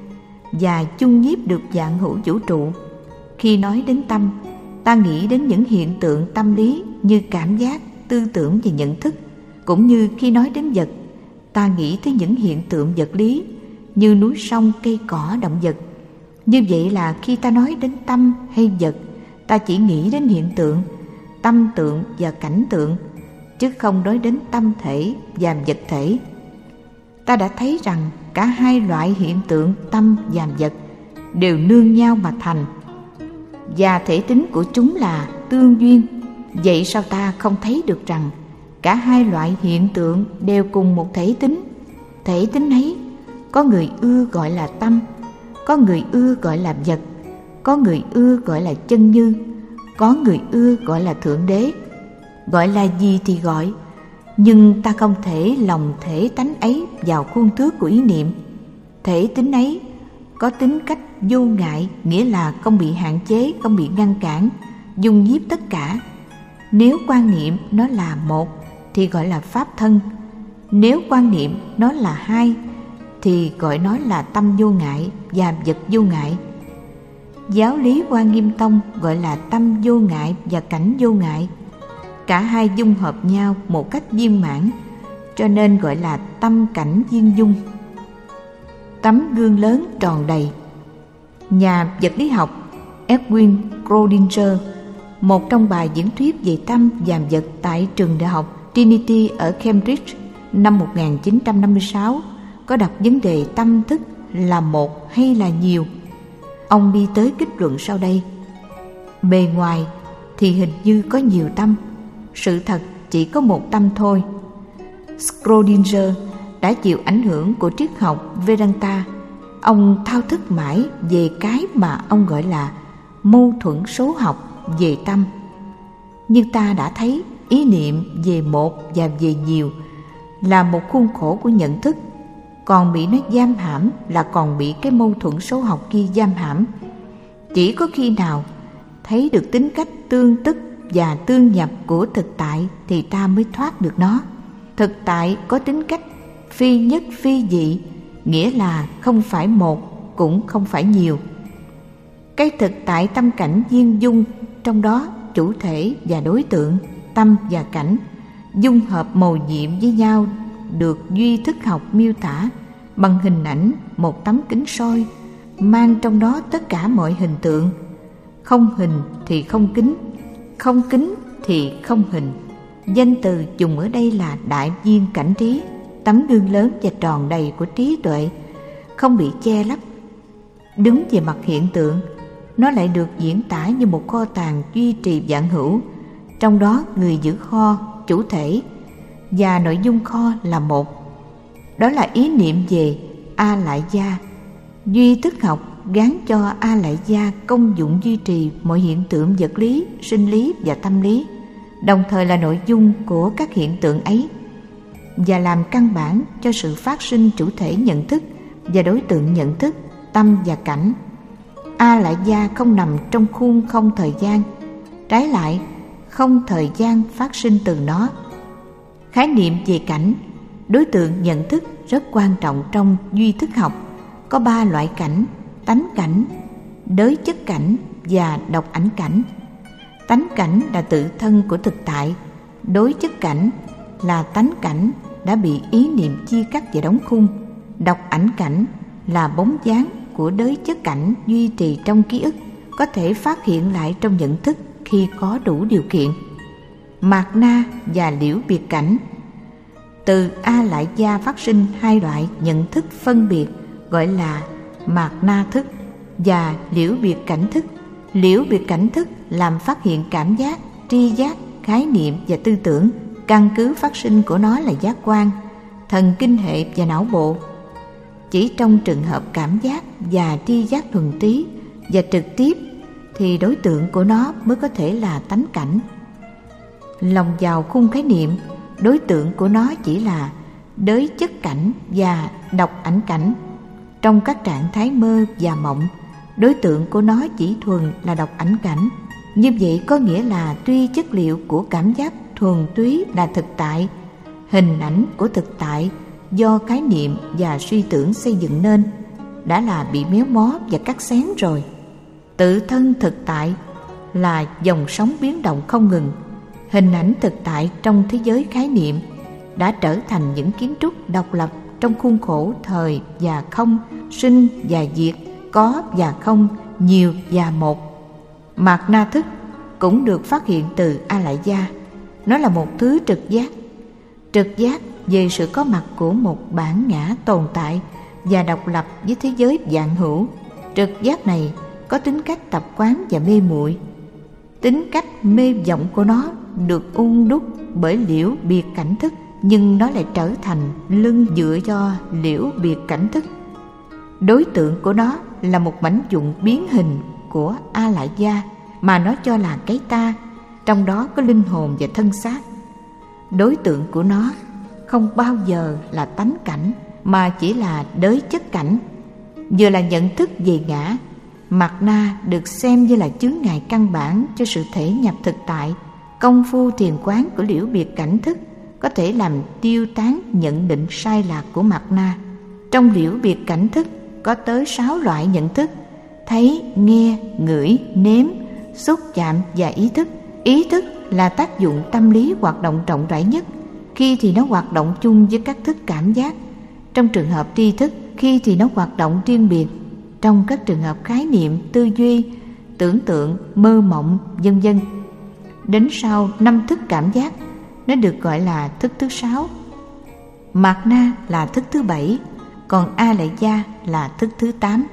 và chung nhiếp được vạn hữu vũ trụ. Khi nói đến tâm, ta nghĩ đến những hiện tượng tâm lý như cảm giác, tư tưởng và nhận thức. Cũng như khi nói đến vật, ta nghĩ tới những hiện tượng vật lý như núi sông, cây cỏ, động vật. Như vậy là khi ta nói đến tâm hay vật, ta chỉ nghĩ đến hiện tượng, tâm tượng và cảnh tượng, chứ không nói đến tâm thể và vật thể. Ta đã thấy rằng cả hai loại hiện tượng tâm và vật đều nương nhau mà thành, và thể tính của chúng là tương duyên. Vậy sao ta không thấy được rằng cả hai loại hiện tượng đều cùng một thể tính? Thể tính ấy, có người ưa gọi là tâm, có người ưa gọi là vật, có người ưa gọi là chân như, có người ưa gọi là thượng đế. Gọi là gì thì gọi, nhưng ta không thể lồng thể tánh ấy vào khuôn thước của ý niệm. Thể tính ấy có tính cách vô ngại, nghĩa là không bị hạn chế, không bị ngăn cản, dung nhiếp tất cả. Nếu quan niệm nó là một thì gọi là pháp thân, nếu quan niệm nó là hai thì gọi nó là tâm vô ngại và vật vô ngại. Giáo lý Hoa Nghiêm Tông gọi là tâm vô ngại và cảnh vô ngại. Cả hai dung hợp nhau một cách viên mãn, cho nên gọi là tâm cảnh viên dung. Tấm gương lớn tròn đầy. Nhà vật lý học Erwin Schrödinger, một trong bài diễn thuyết về tâm và vật tại trường đại học Trinity ở Cambridge năm 1956, có đặt vấn đề tâm thức là một hay là nhiều. Ông đi tới kết luận sau đây: bề ngoài thì hình như có nhiều tâm, sự thật chỉ có một tâm thôi. Schrödinger đã chịu ảnh hưởng của triết học Vedanta. Ông thao thức mãi về cái mà ông gọi là mâu thuẫn số học về tâm. Nhưng ta đã thấy ý niệm về một và về nhiều là một khuôn khổ của nhận thức, còn bị nó giam hãm là còn bị cái mâu thuẫn số học kia giam hãm. Chỉ có khi nào thấy được tính cách tương tức và tương nhập của thực tại thì ta mới thoát được nó. Thực tại có tính cách phi nhất phi dị, nghĩa là không phải một cũng không phải nhiều. Cái thực tại tâm cảnh viên dung, trong đó chủ thể và đối tượng, tâm và cảnh dung hợp mầu nhiệm với nhau, được duy thức học miêu tả bằng hình ảnh một tấm kính soi, mang trong đó tất cả mọi hình tượng. Không hình thì không kính, không kính thì không hình. Danh từ dùng ở đây là đại viên cảnh trí, tấm gương lớn và tròn đầy của trí tuệ, không bị che lấp. Đứng về mặt hiện tượng, nó lại được diễn tả như một kho tàng duy trì vạn hữu, trong đó người giữ kho, chủ thể, và nội dung kho là một. Đó là ý niệm về A Lại Gia. Duy thức học gán cho A Lại Gia công dụng duy trì mọi hiện tượng vật lý, sinh lý và tâm lý, đồng thời là nội dung của các hiện tượng ấy, và làm căn bản cho sự phát sinh chủ thể nhận thức và đối tượng nhận thức, tâm và cảnh. A Lại Gia không nằm trong khuôn không thời gian, trái lại không thời gian phát sinh từ nó. Khái niệm về cảnh, đối tượng nhận thức rất quan trọng trong duy thức học. Có 3 loại cảnh: tánh cảnh, đới chất cảnh và độc ảnh cảnh. Tánh cảnh là tự thân của thực tại, đối chất cảnh là tánh cảnh đã bị ý niệm chia cắt và đóng khung, độc ảnh cảnh là bóng dáng của đới chất cảnh duy trì trong ký ức, có thể phát hiện lại trong nhận thức khi có đủ điều kiện. Mạt na và liễu biệt cảnh. Từ A Lại Gia phát sinh 2 loại nhận thức phân biệt, gọi là mạt na thức và liễu biệt cảnh thức. Liễu biệt cảnh thức làm phát hiện cảm giác, tri giác, khái niệm và tư tưởng. Căn cứ phát sinh của nó là giác quan, thần kinh hệ và não bộ. Chỉ trong trường hợp cảm giác và tri giác thuần túy và trực tiếp thì đối tượng của nó mới có thể là tánh cảnh. Lồng vào khung khái niệm, đối tượng của nó chỉ là đới chất cảnh và độc ảnh cảnh. Trong các trạng thái mơ và mộng, đối tượng của nó chỉ thuần là độc ảnh cảnh. Như vậy có nghĩa là tuy chất liệu của cảm giác thuần túy là thực tại, hình ảnh của thực tại do khái niệm và suy tưởng xây dựng nên, đã là bị méo mó và cắt xén rồi. Tự thân thực tại là dòng sống biến động không ngừng. Hình ảnh thực tại trong thế giới khái niệm đã trở thành những kiến trúc độc lập trong khuôn khổ thời và không, sinh và diệt, có và không, nhiều và một. Mạt na thức cũng được phát hiện từ A Lại Gia. Nó là một thứ trực giác. Trực giác về sự có mặt của một bản ngã tồn tại và độc lập với thế giới vạn hữu. Trực giác này có tính cách tập quán và mê muội. Tính cách mê vọng của nó được ung đúc bởi liễu biệt cảnh thức, nhưng nó lại trở thành lưng dựa cho liễu biệt cảnh thức. Đối tượng của nó là một mảnh vụn biến hình của A Lại Gia mà nó cho là cái ta, trong đó có linh hồn và thân xác. Đối tượng của nó không bao giờ là tánh cảnh, mà chỉ là đới chất cảnh. Vừa là nhận thức về ngã, Mạt na được xem như là chướng ngại căn bản cho sự thể nhập thực tại. Công phu thiền quán của liễu biệt cảnh thức có thể làm tiêu tán nhận định sai lạc của Mạt na. Trong liễu biệt cảnh thức có tới 6 loại nhận thức: thấy, nghe, ngửi, nếm, xúc chạm và ý thức. Ý thức là tác dụng tâm lý hoạt động rộng rãi nhất. Khi thì nó hoạt động chung với các thức cảm giác trong trường hợp tri thức, khi thì nó hoạt động riêng biệt trong các trường hợp khái niệm, tư duy, tưởng tượng, mơ mộng, vân vân. Đến sau 5 thức cảm giác, nó được gọi là thức thứ 6. Mạt na là thức thứ 7, còn A Lại Gia là thức thứ 8.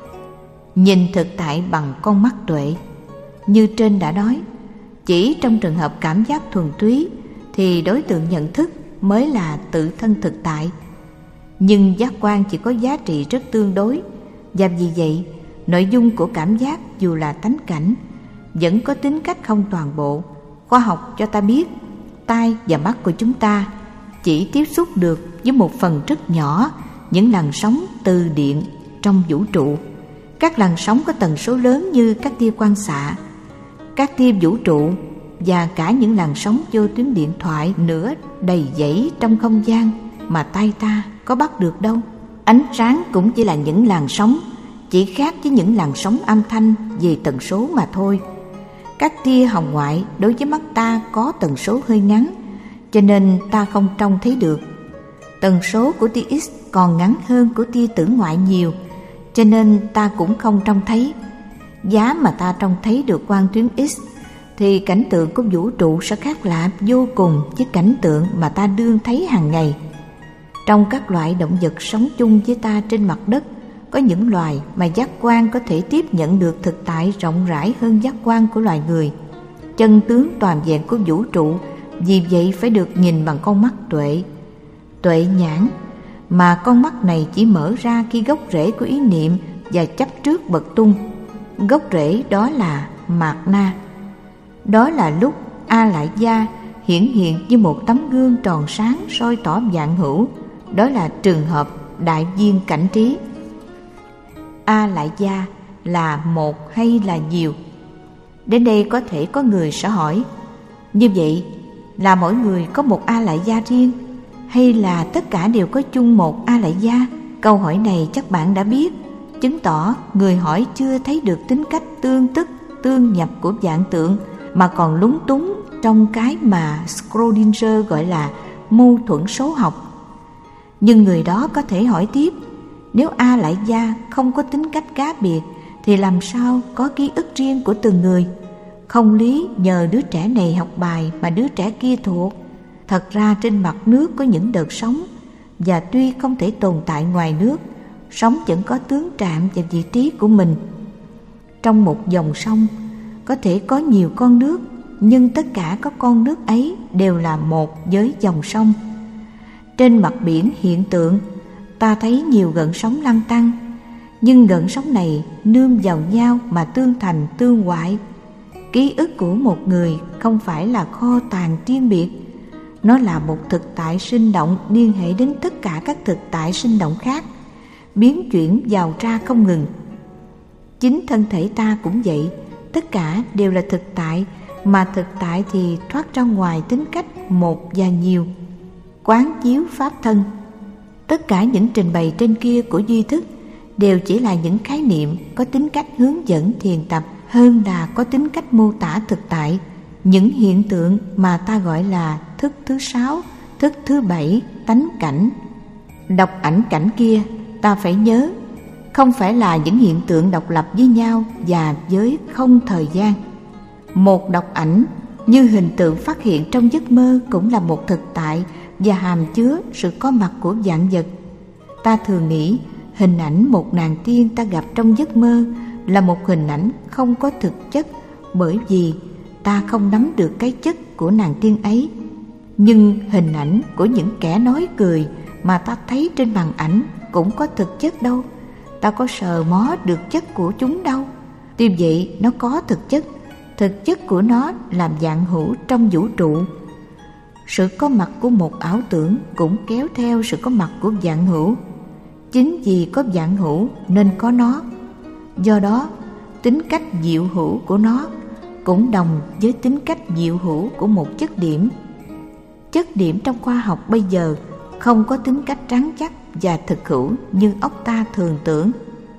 Nhìn thực tại bằng con mắt tuệ. Như trên đã nói, chỉ trong trường hợp cảm giác thuần túy thì đối tượng nhận thức mới là tự thân thực tại. Nhưng giác quan chỉ có giá trị rất tương đối, và vì vậy nội dung của cảm giác dù là tánh cảnh vẫn có tính cách không toàn bộ. Khoa học cho ta biết tai và mắt của chúng ta chỉ tiếp xúc được với một phần rất nhỏ những làn sóng từ điện trong vũ trụ. Các làn sóng có tần số lớn như các tia quang xạ, các tia vũ trụ và cả những làn sóng vô tuyến điện thoại nữa đầy dẫy trong không gian mà tai ta có bắt được đâu. Ánh sáng cũng chỉ là những làn sóng, chỉ khác với những làn sóng âm thanh về tần số mà thôi. Các tia hồng ngoại đối với mắt ta có tần số hơi ngắn, cho nên ta không trông thấy được. Tần số của tia X còn ngắn hơn của tia tử ngoại nhiều, cho nên ta cũng không trông thấy. Giá mà ta trông thấy được quang tuyến X thì cảnh tượng của vũ trụ sẽ khác lạ vô cùng với cảnh tượng mà ta đương thấy hàng ngày. Trong các loại động vật sống chung với ta trên mặt đất, có những loài mà giác quan có thể tiếp nhận được thực tại rộng rãi hơn giác quan của loài người. Chân tướng toàn vẹn của vũ trụ vì vậy phải được nhìn bằng con mắt tuệ, tuệ nhãn, mà con mắt này chỉ mở ra khi gốc rễ của ý niệm và chấp trước bật tung. Gốc rễ đó là Mạt na. Đó là lúc A Lại Gia hiển hiện như một tấm gương tròn sáng soi tỏ vạn hữu. Đó là trường hợp đại viên cảnh trí. A Lại Gia là một hay là nhiều? Đến đây có thể có người sẽ hỏi, như vậy là mỗi người có một A Lại Gia riêng, hay là tất cả đều có chung một A Lại Gia? Câu hỏi này chắc bạn đã biết, chứng tỏ người hỏi chưa thấy được tính cách tương tức, tương nhập của vạn tượng, mà còn lúng túng trong cái mà Schrödinger gọi là mâu thuẫn số học. Nhưng người đó có thể hỏi tiếp, nếu A Lại Gia không có tính cách cá biệt thì làm sao có ký ức riêng của từng người? Không lý nhờ đứa trẻ này học bài mà đứa trẻ kia thuộc. Thật ra trên mặt nước có những đợt sóng, và tuy không thể tồn tại ngoài nước, sóng vẫn có tướng trạng và vị trí của mình. Trong một dòng sông có thể có nhiều con nước, nhưng tất cả các con nước ấy đều là một với dòng sông. Trên mặt biển hiện tượng, ta thấy nhiều gợn sóng lăn tăn, nhưng gợn sóng này nương vào nhau mà tương thành tương hoại. Ký ức của một người không phải là kho tàng riêng biệt, nó là một thực tại sinh động liên hệ đến tất cả các thực tại sinh động khác, biến chuyển vào ra không ngừng. Chính thân thể ta cũng vậy, tất cả đều là thực tại, mà thực tại thì thoát ra ngoài tính cách một và nhiều. Quán chiếu pháp thân. Tất cả những trình bày trên kia của duy thức đều chỉ là những khái niệm có tính cách hướng dẫn thiền tập hơn là có tính cách mô tả thực tại. Những hiện tượng mà ta gọi là thức thứ 6, thức thứ 7, tánh cảnh. Độc ảnh cảnh kia ta phải nhớ, không phải là những hiện tượng độc lập với nhau và với không thời gian. Một độc ảnh như hình tượng phát hiện trong giấc mơ cũng là một thực tại và hàm chứa sự có mặt của vạn vật. Ta thường nghĩ hình ảnh một nàng tiên ta gặp trong giấc mơ là một hình ảnh không có thực chất, bởi vì ta không nắm được cái chất của nàng tiên ấy. Nhưng hình ảnh của những kẻ nói cười mà ta thấy trên màn ảnh cũng có thực chất đâu, ta có sờ mó được chất của chúng đâu. Tuy vậy nó có thực chất của nó làm vạn hữu trong vũ trụ. Sự có mặt của một ảo tưởng cũng kéo theo sự có mặt của vạn hữu. Chính vì có vạn hữu nên có nó. Do đó, tính cách diệu hữu của nó cũng đồng với tính cách diệu hữu của một chất điểm. Chất điểm trong khoa học bây giờ không có tính cách rắn chắc và thực hữu như óc ta thường tưởng.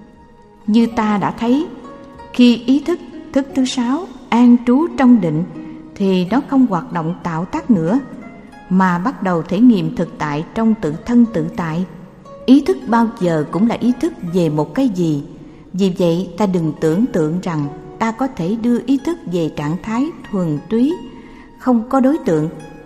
Như ta đã thấy, khi ý thức, thức thứ 6, an trú trong định thì nó không hoạt động tạo tác nữa, mà bắt đầu thể nghiệm thực tại trong tự thân tự tại. Ý thức bao giờ cũng là ý thức về một cái gì. Vì vậy ta đừng tưởng tượng rằng ta có thể đưa ý thức về trạng thái thuần túy, không có đối tượng.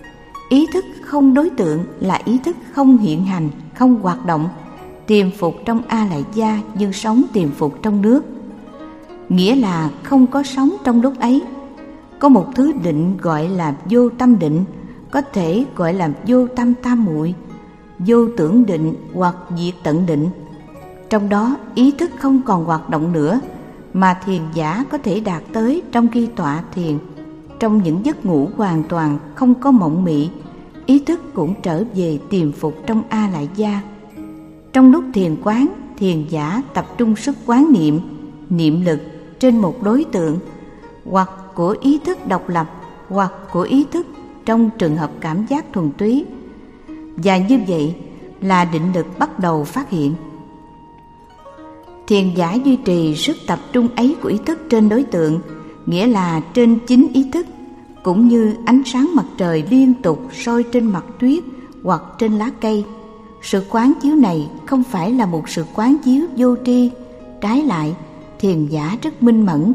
Ý thức không đối tượng là ý thức không hiện hành, không hoạt động, tiềm phục trong A Lại Gia như sóng tiềm phục trong nước. Nghĩa là không có sóng trong lúc ấy. Có một thứ định gọi là vô tâm định, có thể gọi là vô tâm tam muội, vô tưởng định hoặc diệt tận định. Trong đó ý thức không còn hoạt động nữa, mà thiền giả có thể đạt tới trong khi tọa thiền. Trong những giấc ngủ hoàn toàn không có mộng mị, ý thức cũng trở về tiềm phục trong A Lại Gia. Trong lúc thiền quán, thiền giả tập trung sức quán niệm, niệm lực trên một đối tượng, hoặc của ý thức độc lập, hoặc của ý thức trong trường hợp cảm giác thuần túy. Và như vậy là định lực bắt đầu phát hiện. Thiền giả duy trì sức tập trung ấy của ý thức trên đối tượng, nghĩa là trên chính ý thức, cũng như ánh sáng mặt trời liên tục soi trên mặt tuyết hoặc trên lá cây. Sự quán chiếu này không phải là một sự quán chiếu vô tri, trái lại, thiền giả rất minh mẫn.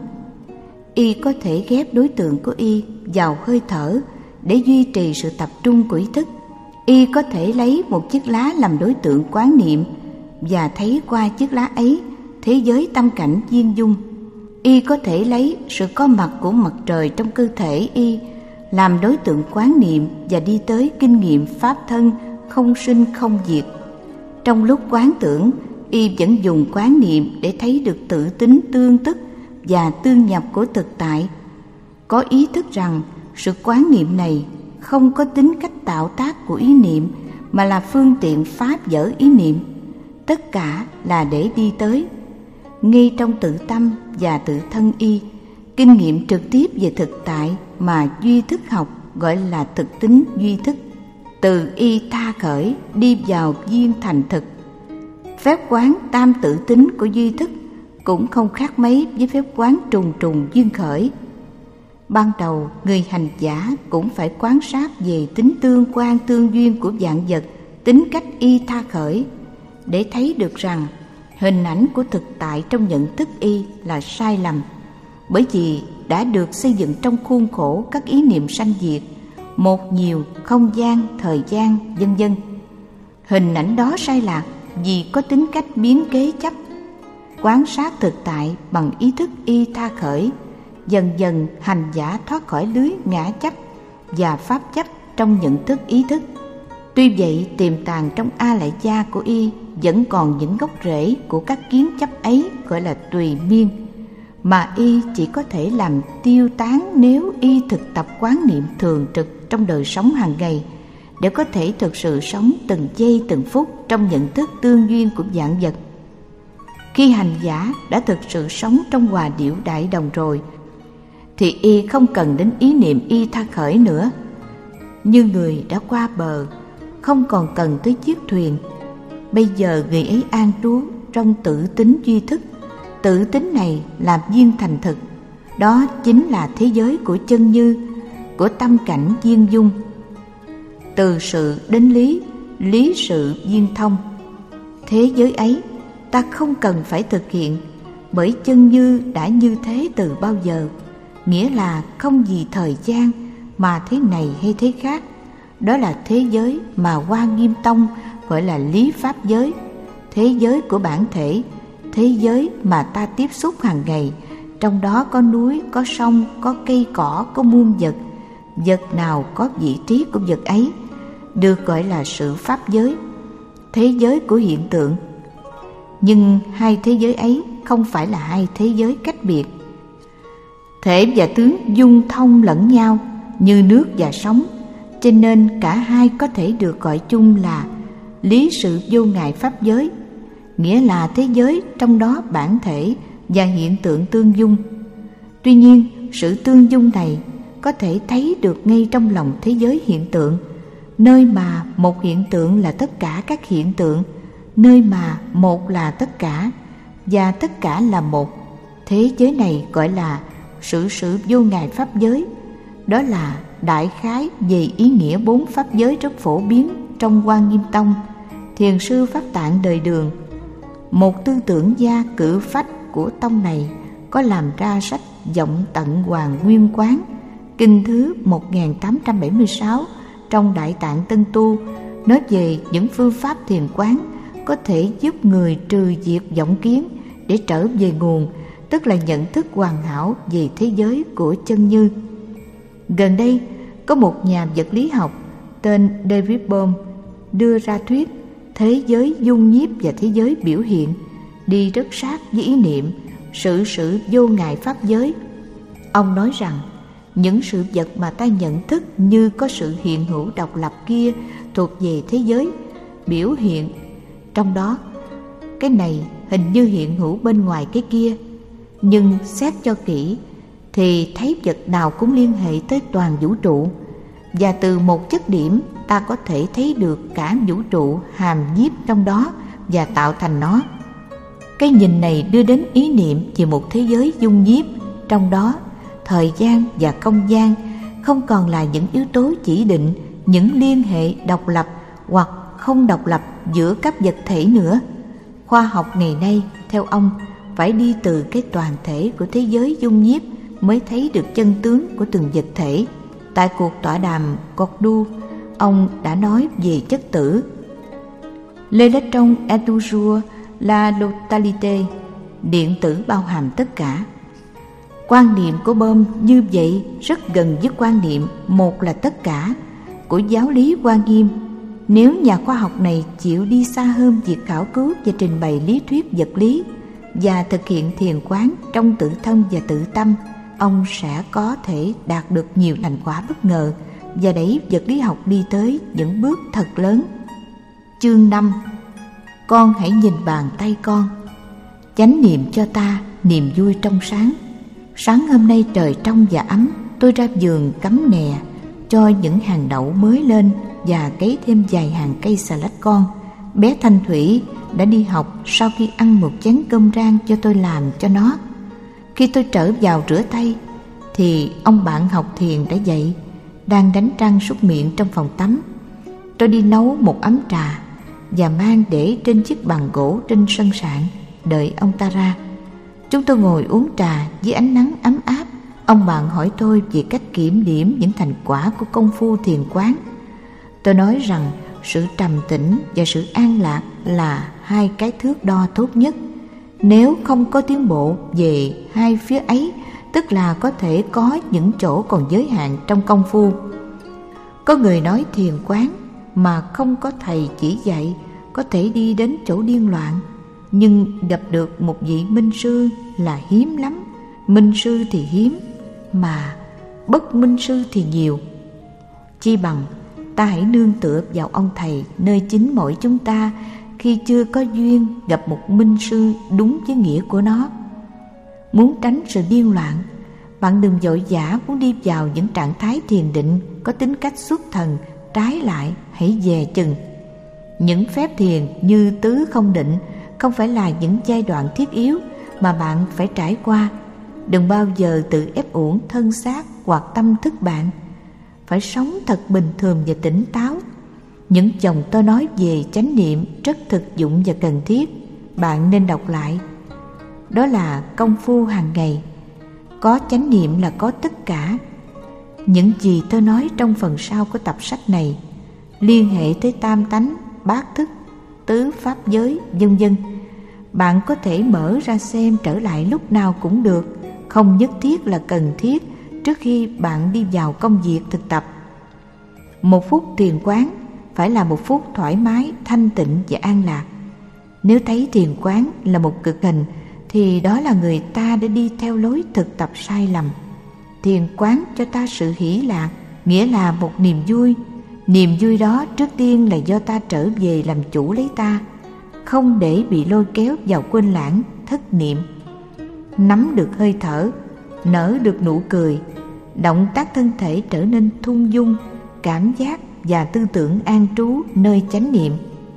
Y có thể ghép đối tượng của y vào hơi thở để duy trì sự tập trung của ý thức. Y có thể lấy một chiếc lá làm đối tượng quán niệm và thấy qua chiếc lá ấy thế giới tâm cảnh viên dung. Y có thể lấy sự có mặt của mặt trời trong cơ thể y làm đối tượng quán niệm và đi tới kinh nghiệm pháp thân không sinh không diệt. Trong lúc quán tưởng, y vẫn dùng quán niệm để thấy được tự tính tương tức và tương nhập của thực tại. Có ý thức rằng sự quán niệm này không có tính cách tạo tác của ý niệm, mà là phương tiện phá vỡ ý niệm. Tất cả là để đi tới. Ngay trong tự tâm và tự thân y, kinh nghiệm trực tiếp về thực tại mà duy thức học gọi là thực tính duy thức. Từ y tha khởi đi vào viên thành thực. Phép quán tam tự tính của duy thức cũng không khác mấy với phép quán trùng trùng duyên khởi. Ban đầu người hành giả cũng phải quan sát về tính tương quan tương duyên của vạn vật, tính cách y tha khởi, để thấy được rằng hình ảnh của thực tại trong nhận thức y là sai lầm, bởi vì đã được xây dựng trong khuôn khổ các ý niệm sanh diệt, một nhiều, không gian, thời gian, vân vân. Hình ảnh đó sai lạc vì có tính cách biến kế chấp. Quan sát thực tại bằng ý thức y tha khởi, dần dần hành giả thoát khỏi lưới ngã chấp và pháp chấp trong nhận thức ý thức. Tuy vậy, tiềm tàng trong A Lại Gia của y vẫn còn những gốc rễ của các kiến chấp ấy gọi là tùy miên, mà y chỉ có thể làm tiêu tán nếu y thực tập quán niệm thường trực trong đời sống hàng ngày, để có thể thực sự sống từng giây từng phút trong nhận thức tương duyên của vạn vật. Khi hành giả đã thực sự sống trong hòa điệu đại đồng rồi, thì y không cần đến ý niệm y tha khởi nữa. Như người đã qua bờ, không còn cần tới chiếc thuyền. Bây giờ người ấy an trú trong tự tính duy thức. Tự tính này làm viên thành thực. Đó chính là thế giới của chân như, của tâm cảnh viên dung. Từ sự đến lý, lý sự viên thông. Thế giới ấy ta không cần phải thực hiện, bởi chân như đã như thế từ bao giờ. Nghĩa là không vì thời gian mà thế này hay thế khác. Đó là thế giới mà Hoa Nghiêm Tông gọi là lý pháp giới, thế giới của bản thể, thế giới mà ta tiếp xúc hàng ngày. Trong đó có núi, có sông, có cây cỏ, có muôn vật. Vật nào có vị trí của vật ấy, được gọi là sự pháp giới, thế giới của hiện tượng. Nhưng hai thế giới ấy không phải là hai thế giới cách biệt. Thể và tướng dung thông lẫn nhau như nước và sóng, cho nên cả hai có thể được gọi chung là lý sự vô ngại pháp giới, nghĩa là thế giới trong đó bản thể và hiện tượng tương dung. Tuy nhiên, sự tương dung này có thể thấy được ngay trong lòng thế giới hiện tượng, nơi mà một hiện tượng là tất cả các hiện tượng, nơi mà một là tất cả và tất cả là một. Thế giới này gọi là sự vô ngại pháp giới. Đó là đại khái về ý nghĩa bốn pháp giới rất phổ biến trong Hoa Nghiêm Tông. Thiền sư Pháp Tạng đời Đường, một tư tưởng gia cử phách của tông này, có làm ra sách Vọng Tận Hoàng Nguyên Quán, kinh thứ 1876 trong Đại Tạng Tân Tu, nói về những phương pháp thiền quán có thể giúp người trừ diệt vọng kiến để trở về nguồn, tức là nhận thức hoàn hảo về thế giới của chân như. Gần đây, có một nhà vật lý học tên David Bohm đưa ra thuyết thế giới dung nhiếp và thế giới biểu hiện, đi rất sát với ý niệm sự vô ngại pháp giới. Ông nói rằng những sự vật mà ta nhận thức như có sự hiện hữu độc lập kia thuộc về thế giới biểu hiện. Trong đó, cái này hình như hiện hữu bên ngoài cái kia, nhưng xét cho kỹ thì thấy vật nào cũng liên hệ tới toàn vũ trụ, và từ một chất điểm ta có thể thấy được cả vũ trụ hàm nhiếp trong đó và tạo thành nó. Cái nhìn này đưa đến ý niệm về một thế giới dung nhiếp, trong đó thời gian và không gian không còn là những yếu tố chỉ định, những liên hệ độc lập hoặc không độc lập giữa các vật thể nữa. Khoa học ngày nay, theo ông, phải đi từ cái toàn thể của thế giới dung nhiếp mới thấy được chân tướng của từng vật thể. Tại cuộc tọa đàm Cordoue, ông đã nói về chất tử. L'électron est toujours la totalité, điện tử bao hàm tất cả. Quan niệm của Bohm như vậy rất gần với quan niệm một là tất cả của giáo lý Hoa Nghiêm. Nếu nhà khoa học này chịu đi xa hơn việc khảo cứu và trình bày lý thuyết vật lý và thực hiện thiền quán trong tự thân và tự tâm, ông sẽ có thể đạt được nhiều thành quả bất ngờ và đẩy vật lý học đi tới những bước thật lớn. Chương 5. Con hãy nhìn bàn tay con. Chánh niệm cho ta niềm vui trong sáng. Sáng hôm nay trời trong và ấm, tôi ra vườn cắm nè cho những hàng đậu mới lên và cấy thêm vài hàng cây xà lách con. Bé Thanh Thủy đã đi học sau khi ăn một chén cơm rang cho tôi làm cho nó. Khi tôi trở vào rửa tay thì ông bạn học thiền đã dậy, đang đánh răng súc miệng trong phòng tắm. Tôi đi nấu một ấm trà và mang để trên chiếc bàn gỗ trên sân sạn, đợi ông ta ra. Chúng tôi ngồi uống trà dưới ánh nắng ấm áp. Ông bạn hỏi tôi về cách kiểm điểm những thành quả của công phu thiền quán. Tôi nói rằng sự trầm tĩnh và sự an lạc là hai cái thước đo tốt nhất. Nếu không có tiến bộ về hai phía ấy, tức là có thể có những chỗ còn giới hạn trong công phu. Có người nói thiền quán mà không có thầy chỉ dạy có thể đi đến chỗ điên loạn, nhưng gặp được một vị minh sư là hiếm lắm. Minh sư thì hiếm, mà bất minh sư thì nhiều. Chi bằng ta hãy nương tựa vào ông thầy nơi chính mỗi chúng ta khi chưa có duyên gặp một minh sư đúng với nghĩa của nó. Muốn tránh sự điên loạn, bạn đừng vội vã muốn đi vào những trạng thái thiền định có tính cách xuất thần. Trái lại, hãy dè chừng. Những phép thiền như tứ không định không phải là những giai đoạn thiết yếu mà bạn phải trải qua. Đừng bao giờ tự ép uổng thân xác hoặc tâm thức bạn. Phải sống thật bình thường và tỉnh táo. Những dòng tôi nói về chánh niệm rất thực dụng và cần thiết. Bạn nên đọc lại. Đó là công phu hàng ngày. Có chánh niệm là có tất cả. Những gì tôi nói trong phần sau của tập sách này liên hệ tới tam tánh, bát thức, tứ pháp giới, vân vân. Bạn có thể mở ra xem trở lại lúc nào cũng được, không nhất thiết là cần thiết trước khi bạn đi vào công việc thực tập. 1 phút thiền quán phải là 1 phút thoải mái, thanh tịnh và an lạc. Nếu thấy thiền quán là một cực hình thì đó là người ta đã đi theo lối thực tập sai lầm. Thiền quán cho ta sự hỷ lạc, nghĩa là một niềm vui. Niềm vui đó trước tiên là do ta trở về làm chủ lấy ta, không để bị lôi kéo vào quên lãng, thất niệm. Nắm được hơi thở, nở được nụ cười, động tác thân thể trở nên thong dong, cảm giác và tư tưởng an trú nơi chánh niệm.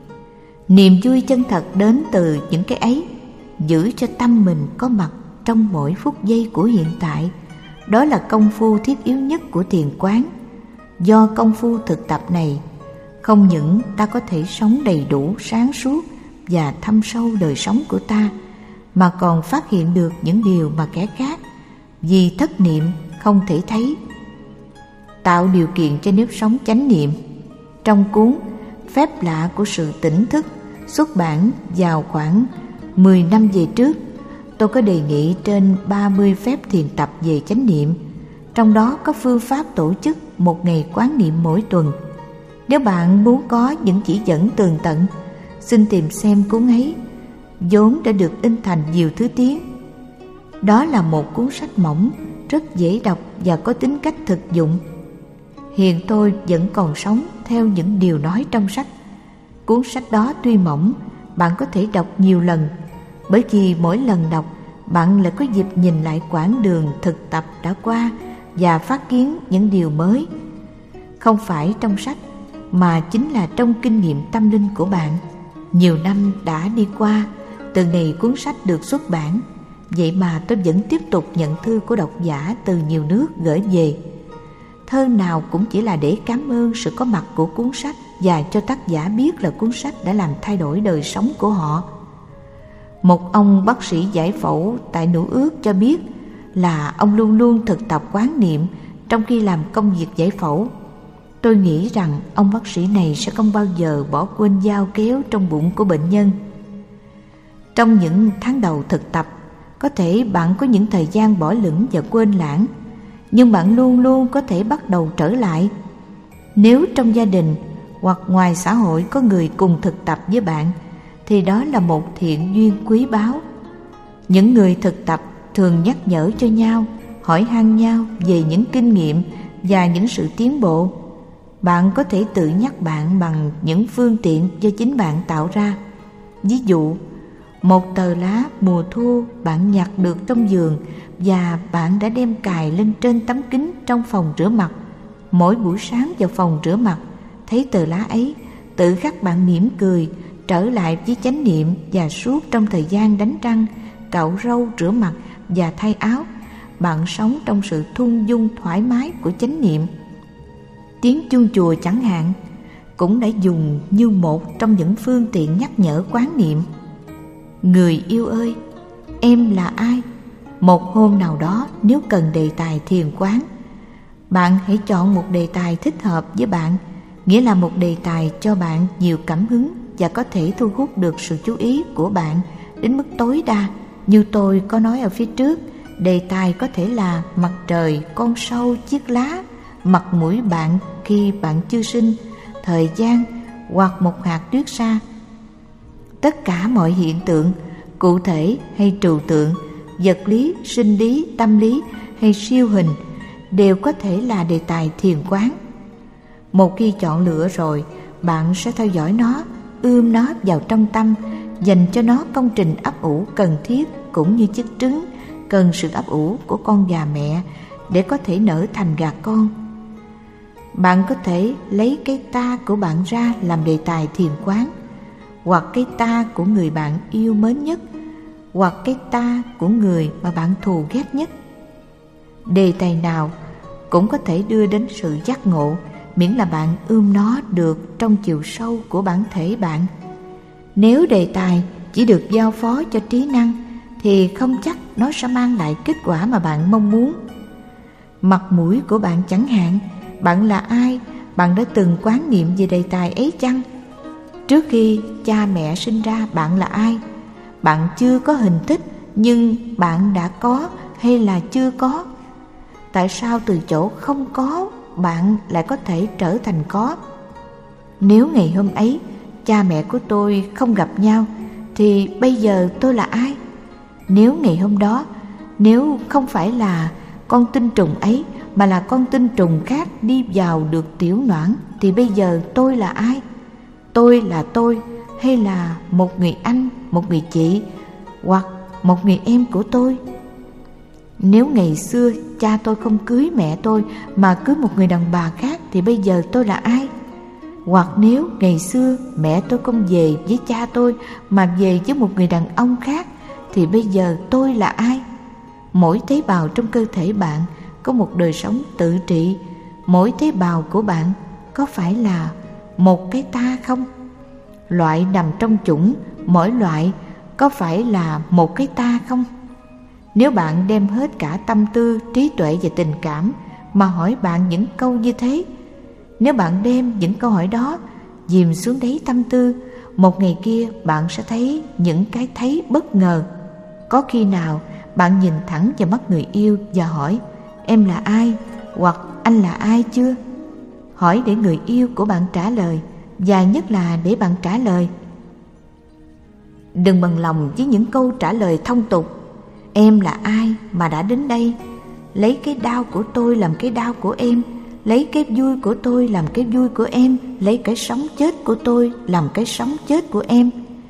Niềm vui chân thật đến từ những cái ấy. Giữ cho tâm mình có mặt trong mỗi phút giây của hiện tại. Đó là công phu thiết yếu nhất của thiền quán. Do công phu thực tập này, không những ta có thể sống đầy đủ, sáng suốt và thâm sâu đời sống của ta, mà còn phát hiện được những điều mà kẻ khác vì thất niệm không thể thấy. Tạo điều kiện cho nếp sống chánh niệm. Trong cuốn Phép lạ của sự tỉnh thức xuất bản vào khoảng 10 năm về trước, tôi có đề nghị trên 30 phép thiền tập về chánh niệm. Trong đó có phương pháp tổ chức 1 ngày quán niệm mỗi tuần. Nếu bạn muốn có những chỉ dẫn tường tận, xin tìm xem cuốn ấy, vốn đã được in thành nhiều thứ tiếng. Đó là một cuốn sách mỏng, rất dễ đọc và có tính cách thực dụng. Hiện tôi vẫn còn sống theo những điều nói trong sách. Cuốn sách đó tuy mỏng, bạn có thể đọc nhiều lần, bởi vì mỗi lần đọc bạn lại có dịp nhìn lại quãng đường thực tập đã qua và phát kiến những điều mới. Không phải trong sách, mà chính là trong kinh nghiệm tâm linh của bạn. Nhiều năm đã đi qua từ ngày cuốn sách được xuất bản, vậy mà tôi vẫn tiếp tục nhận thư của độc giả từ nhiều nước gửi về. Thơ nào cũng chỉ là để cảm ơn sự có mặt của cuốn sách và cho tác giả biết là cuốn sách đã làm thay đổi đời sống của họ. Một ông bác sĩ giải phẫu tại Nữ Ước cho biết là ông luôn luôn thực tập quán niệm trong khi làm công việc giải phẫu. Tôi nghĩ rằng ông bác sĩ này sẽ không bao giờ bỏ quên dao kéo trong bụng của bệnh nhân. Trong những tháng đầu thực tập, có thể bạn có những thời gian bỏ lửng và quên lãng, nhưng bạn luôn luôn có thể bắt đầu trở lại. Nếu trong gia đình hoặc ngoài xã hội có người cùng thực tập với bạn, thì đó là một thiện duyên quý báu. Những người thực tập thường nhắc nhở cho nhau, hỏi han nhau về những kinh nghiệm và những sự tiến bộ. Bạn có thể tự nhắc bạn bằng những phương tiện do chính bạn tạo ra. Ví dụ, một tờ lá mùa thu bạn nhặt được trong giường và bạn đã đem cài lên trên tấm kính trong phòng rửa mặt. Mỗi buổi sáng vào phòng rửa mặt, thấy tờ lá ấy, tự khắc bạn mỉm cười, trở lại với chánh niệm, và suốt trong thời gian đánh răng, cạo râu, rửa mặt và thay áo, bạn sống trong sự thong dong thoải mái của chánh niệm. Tiếng chuông chùa chẳng hạn cũng đã dùng như một trong những phương tiện nhắc nhở quán niệm. Người yêu ơi, em là ai? Một hôm nào đó, nếu cần đề tài thiền quán, bạn hãy chọn một đề tài thích hợp với bạn, nghĩa là một đề tài cho bạn nhiều cảm hứng và có thể thu hút được sự chú ý của bạn đến mức tối đa. Như tôi có nói ở phía trước, đề tài có thể là mặt trời, con sâu, chiếc lá, mặt mũi bạn khi bạn chưa sinh, thời gian hoặc một hạt tuyết sa. Tất cả mọi hiện tượng, cụ thể hay trừu tượng, vật lý, sinh lý, tâm lý hay siêu hình đều có thể là đề tài thiền quán. Một khi chọn lựa rồi, bạn sẽ theo dõi nó, ươm nó vào trong tâm, dành cho nó công trình ấp ủ cần thiết, cũng như chiếc trứng cần sự ấp ủ của con gà mẹ để có thể nở thành gà con. Bạn có thể lấy cái ta của bạn ra làm đề tài thiền quán, hoặc cái ta của người bạn yêu mến nhất, hoặc cái ta của người mà bạn thù ghét nhất. Đề tài nào cũng có thể đưa đến sự giác ngộ, miễn là bạn ươm nó được trong chiều sâu của bản thể bạn. Nếu đề tài chỉ được giao phó cho trí năng thì không chắc nó sẽ mang lại kết quả mà bạn mong muốn. Mặt mũi của bạn chẳng hạn, bạn là ai? Bạn đã từng quán niệm về đề tài ấy chăng? Trước khi cha mẹ sinh ra, bạn là ai? Bạn chưa có hình thức, nhưng bạn đã có hay là chưa có? Tại sao từ chỗ không có bạn lại có thể trở thành có? Nếu ngày hôm ấy cha mẹ của tôi không gặp nhau thì bây giờ tôi là ai? Nếu ngày hôm đó, nếu không phải là con tinh trùng ấy mà là con tinh trùng khác đi vào được tiểu noãn thì bây giờ tôi là ai? Tôi là tôi, hay là một người anh, một người chị, hoặc một người em của tôi? Nếu ngày xưa cha tôi không cưới mẹ tôi mà cưới một người đàn bà khác thì bây giờ tôi là ai? Hoặc nếu ngày xưa mẹ tôi không về với cha tôi mà về với một người đàn ông khác thì bây giờ tôi là ai? Mỗi tế bào trong cơ thể bạn có một đời sống tự trị. Mỗi tế bào của bạn có phải là một cái ta không? Loại nằm trong chủng, mỗi loại có phải là một cái ta không? Nếu bạn đem hết cả tâm tư, trí tuệ và tình cảm mà hỏi bạn những câu như thế, nếu bạn đem những câu hỏi đó dìm xuống đáy tâm tư, một ngày kia bạn sẽ thấy những cái thấy bất ngờ. Có khi nào bạn nhìn thẳng vào mắt người yêu và hỏi em là ai hoặc anh là ai chưa? Hỏi để người yêu của bạn trả lời, và nhất là để bạn trả lời. Đừng bằng lòng với những câu trả lời thông tục. Em là ai mà đã đến đây? Lấy cái đau của tôi làm cái đau của em, lấy cái vui của tôi làm cái vui của em, lấy cái sống chết của tôi làm cái sống chết của em.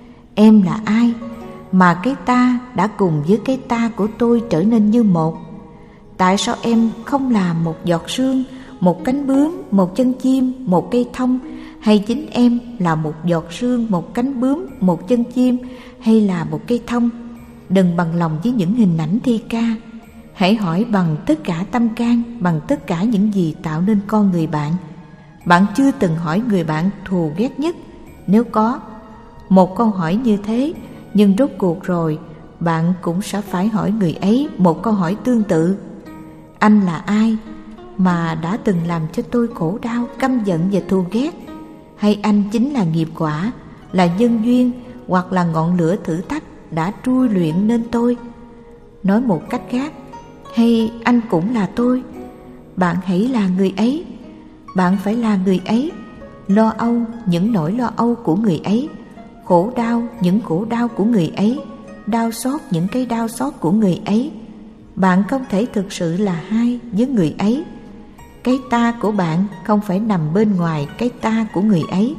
Em là ai mà cái ta đã cùng với cái ta của tôi trở nên như một? Tại sao em không là một giọt sương, một cánh bướm, một chân chim, một cây thông? Hay chính em là một giọt sương, một cánh bướm, một chân chim, hay là một cây thông? Đừng bằng lòng với những hình ảnh thi ca. Hãy hỏi bằng tất cả tâm can, bằng tất cả những gì tạo nên con người bạn. Bạn chưa từng hỏi người bạn thù ghét nhất. Nếu có một câu hỏi như thế, nhưng rốt cuộc rồi bạn cũng sẽ phải hỏi người ấy một câu hỏi tương tự. Anh là ai mà đã từng làm cho tôi khổ đau, căm giận và thù ghét? Hay anh chính là nghiệp quả, là nhân duyên, hoặc là ngọn lửa thử thách đã trui luyện nên tôi? Nói một cách khác, hay anh cũng là tôi? Bạn hãy là người ấy. Bạn phải là người ấy. Lo âu những nỗi lo âu của người ấy, khổ đau những khổ đau của người ấy, đau xót những cái đau xót của người ấy. Bạn không thể thực sự là hai với người ấy. Cái ta của bạn không phải nằm bên ngoài cái ta của người ấy.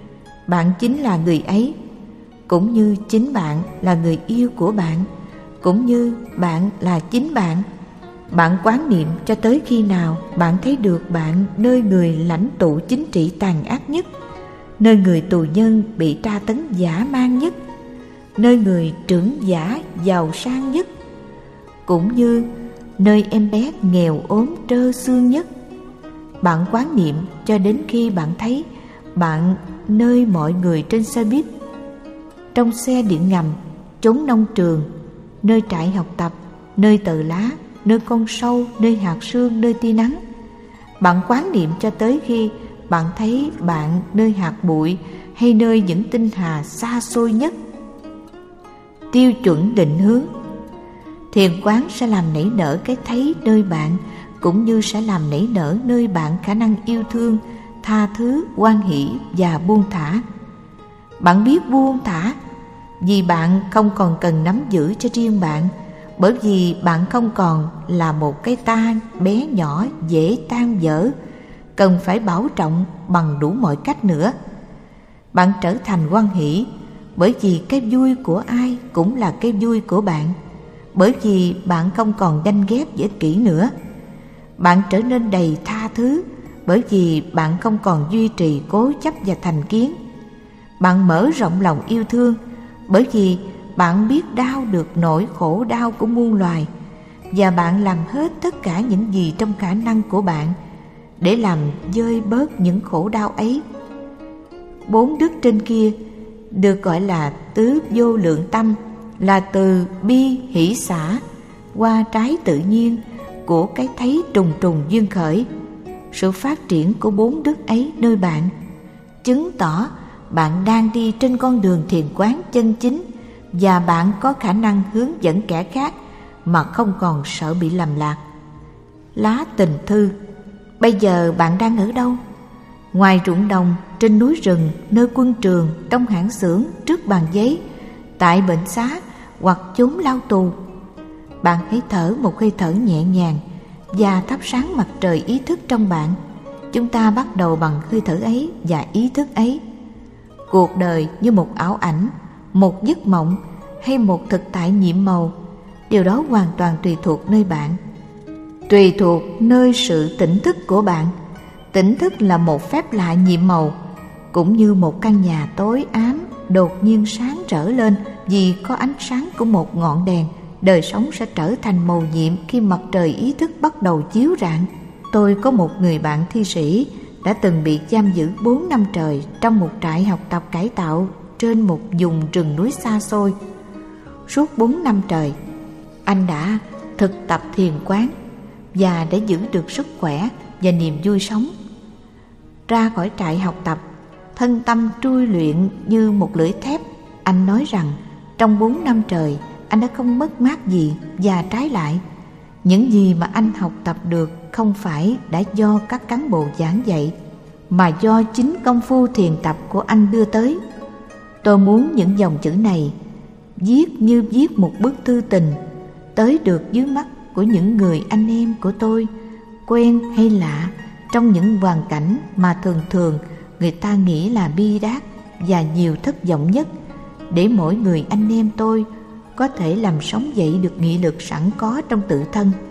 Bạn chính là người ấy, cũng như chính bạn là người yêu của bạn, cũng như bạn là chính bạn. Bạn quán niệm cho tới khi nào bạn thấy được bạn nơi người lãnh tụ chính trị tàn ác nhất, nơi người tù nhân bị tra tấn dã man nhất, nơi người trưởng giả giàu sang nhất, cũng như nơi em bé nghèo ốm trơ xương nhất. Bạn quán niệm cho đến khi bạn thấy bạn nơi mọi người trên xe buýt, trong xe điện ngầm, chốn nông trường, nơi trại học tập, nơi tờ lá, nơi con sâu, nơi hạt sương, nơi tia nắng. Bạn quán niệm cho tới khi bạn thấy bạn nơi hạt bụi hay nơi những tinh hà xa xôi nhất. Tiêu chuẩn định hướng. Thiền quán sẽ làm nảy nở cái thấy nơi bạn, cũng như sẽ làm nảy nở nơi bạn khả năng yêu thương, tha thứ, hoan hỷ và buông thả. Bạn biết buông thả vì bạn không còn cần nắm giữ cho riêng bạn, bởi vì bạn không còn là một cái ta bé nhỏ dễ tan vỡ, cần phải bảo trọng bằng đủ mọi cách nữa. Bạn trở thành hoan hỷ bởi vì cái vui của ai cũng là cái vui của bạn, bởi vì bạn không còn ganh ghét và ích kỷ nữa. Bạn trở nên đầy tha thứ bởi vì bạn không còn duy trì cố chấp và thành kiến. bạn mở rộng lòng yêu thương, bởi vì bạn biết đau được nỗi khổ đau của muôn loài, và bạn làm hết tất cả những gì trong khả năng của bạn để làm vơi bớt những khổ đau ấy. 4 đức trên kia được gọi là tứ vô lượng tâm, là từ bi hỷ xả qua trái tự nhiên của cái thấy trùng trùng duyên khởi. Sự phát triển của 4 đức ấy nơi bạn chứng tỏ bạn đang đi trên con đường thiền quán chân chính, và bạn có khả năng hướng dẫn kẻ khác mà không còn sợ bị lầm lạc. Lá tình thư. Bây giờ bạn đang ở đâu? Ngoài ruộng đồng, trên núi rừng, nơi quân trường, trong hãng xưởng, trước bàn giấy, tại bệnh xá hoặc chốn lao tù. Bạn hãy thở một hơi thở nhẹ nhàng và thắp sáng mặt trời ý thức trong bạn. Chúng ta bắt đầu bằng hơi thở ấy và ý thức ấy. Cuộc đời như một ảo ảnh, một giấc mộng hay một thực tại nhiệm màu, điều đó hoàn toàn tùy thuộc nơi bạn, tùy thuộc nơi sự tỉnh thức của bạn. Tỉnh thức là một phép lạ nhiệm màu, cũng như một căn nhà tối ám đột nhiên sáng rỡ lên vì có ánh sáng của một ngọn đèn. Đời sống sẽ trở thành màu nhiệm khi mặt trời ý thức bắt đầu chiếu rạng. Tôi có một người bạn thi sĩ đã từng bị giam giữ 4 năm trời trong một trại học tập cải tạo trên một vùng rừng núi xa xôi. Suốt 4 năm trời, anh đã thực tập thiền quán và để giữ được sức khỏe và niềm vui sống. Ra khỏi trại học tập, thân tâm trui luyện như một lưỡi thép. Anh nói rằng trong 4 năm trời anh đã không mất mát gì, và trái lại, những gì mà anh học tập được không phải đã do các cán bộ giảng dạy, mà do chính công phu thiền tập của anh đưa tới. Tôi muốn những dòng chữ này viết như viết một bức thư tình tới được dưới mắt của những người anh em của tôi, quen hay lạ, trong những hoàn cảnh mà thường thường người ta nghĩ là bi đát và nhiều thất vọng nhất, để mỗi người anh em tôi có thể làm sống dậy được nghị lực sẵn có trong tự thân.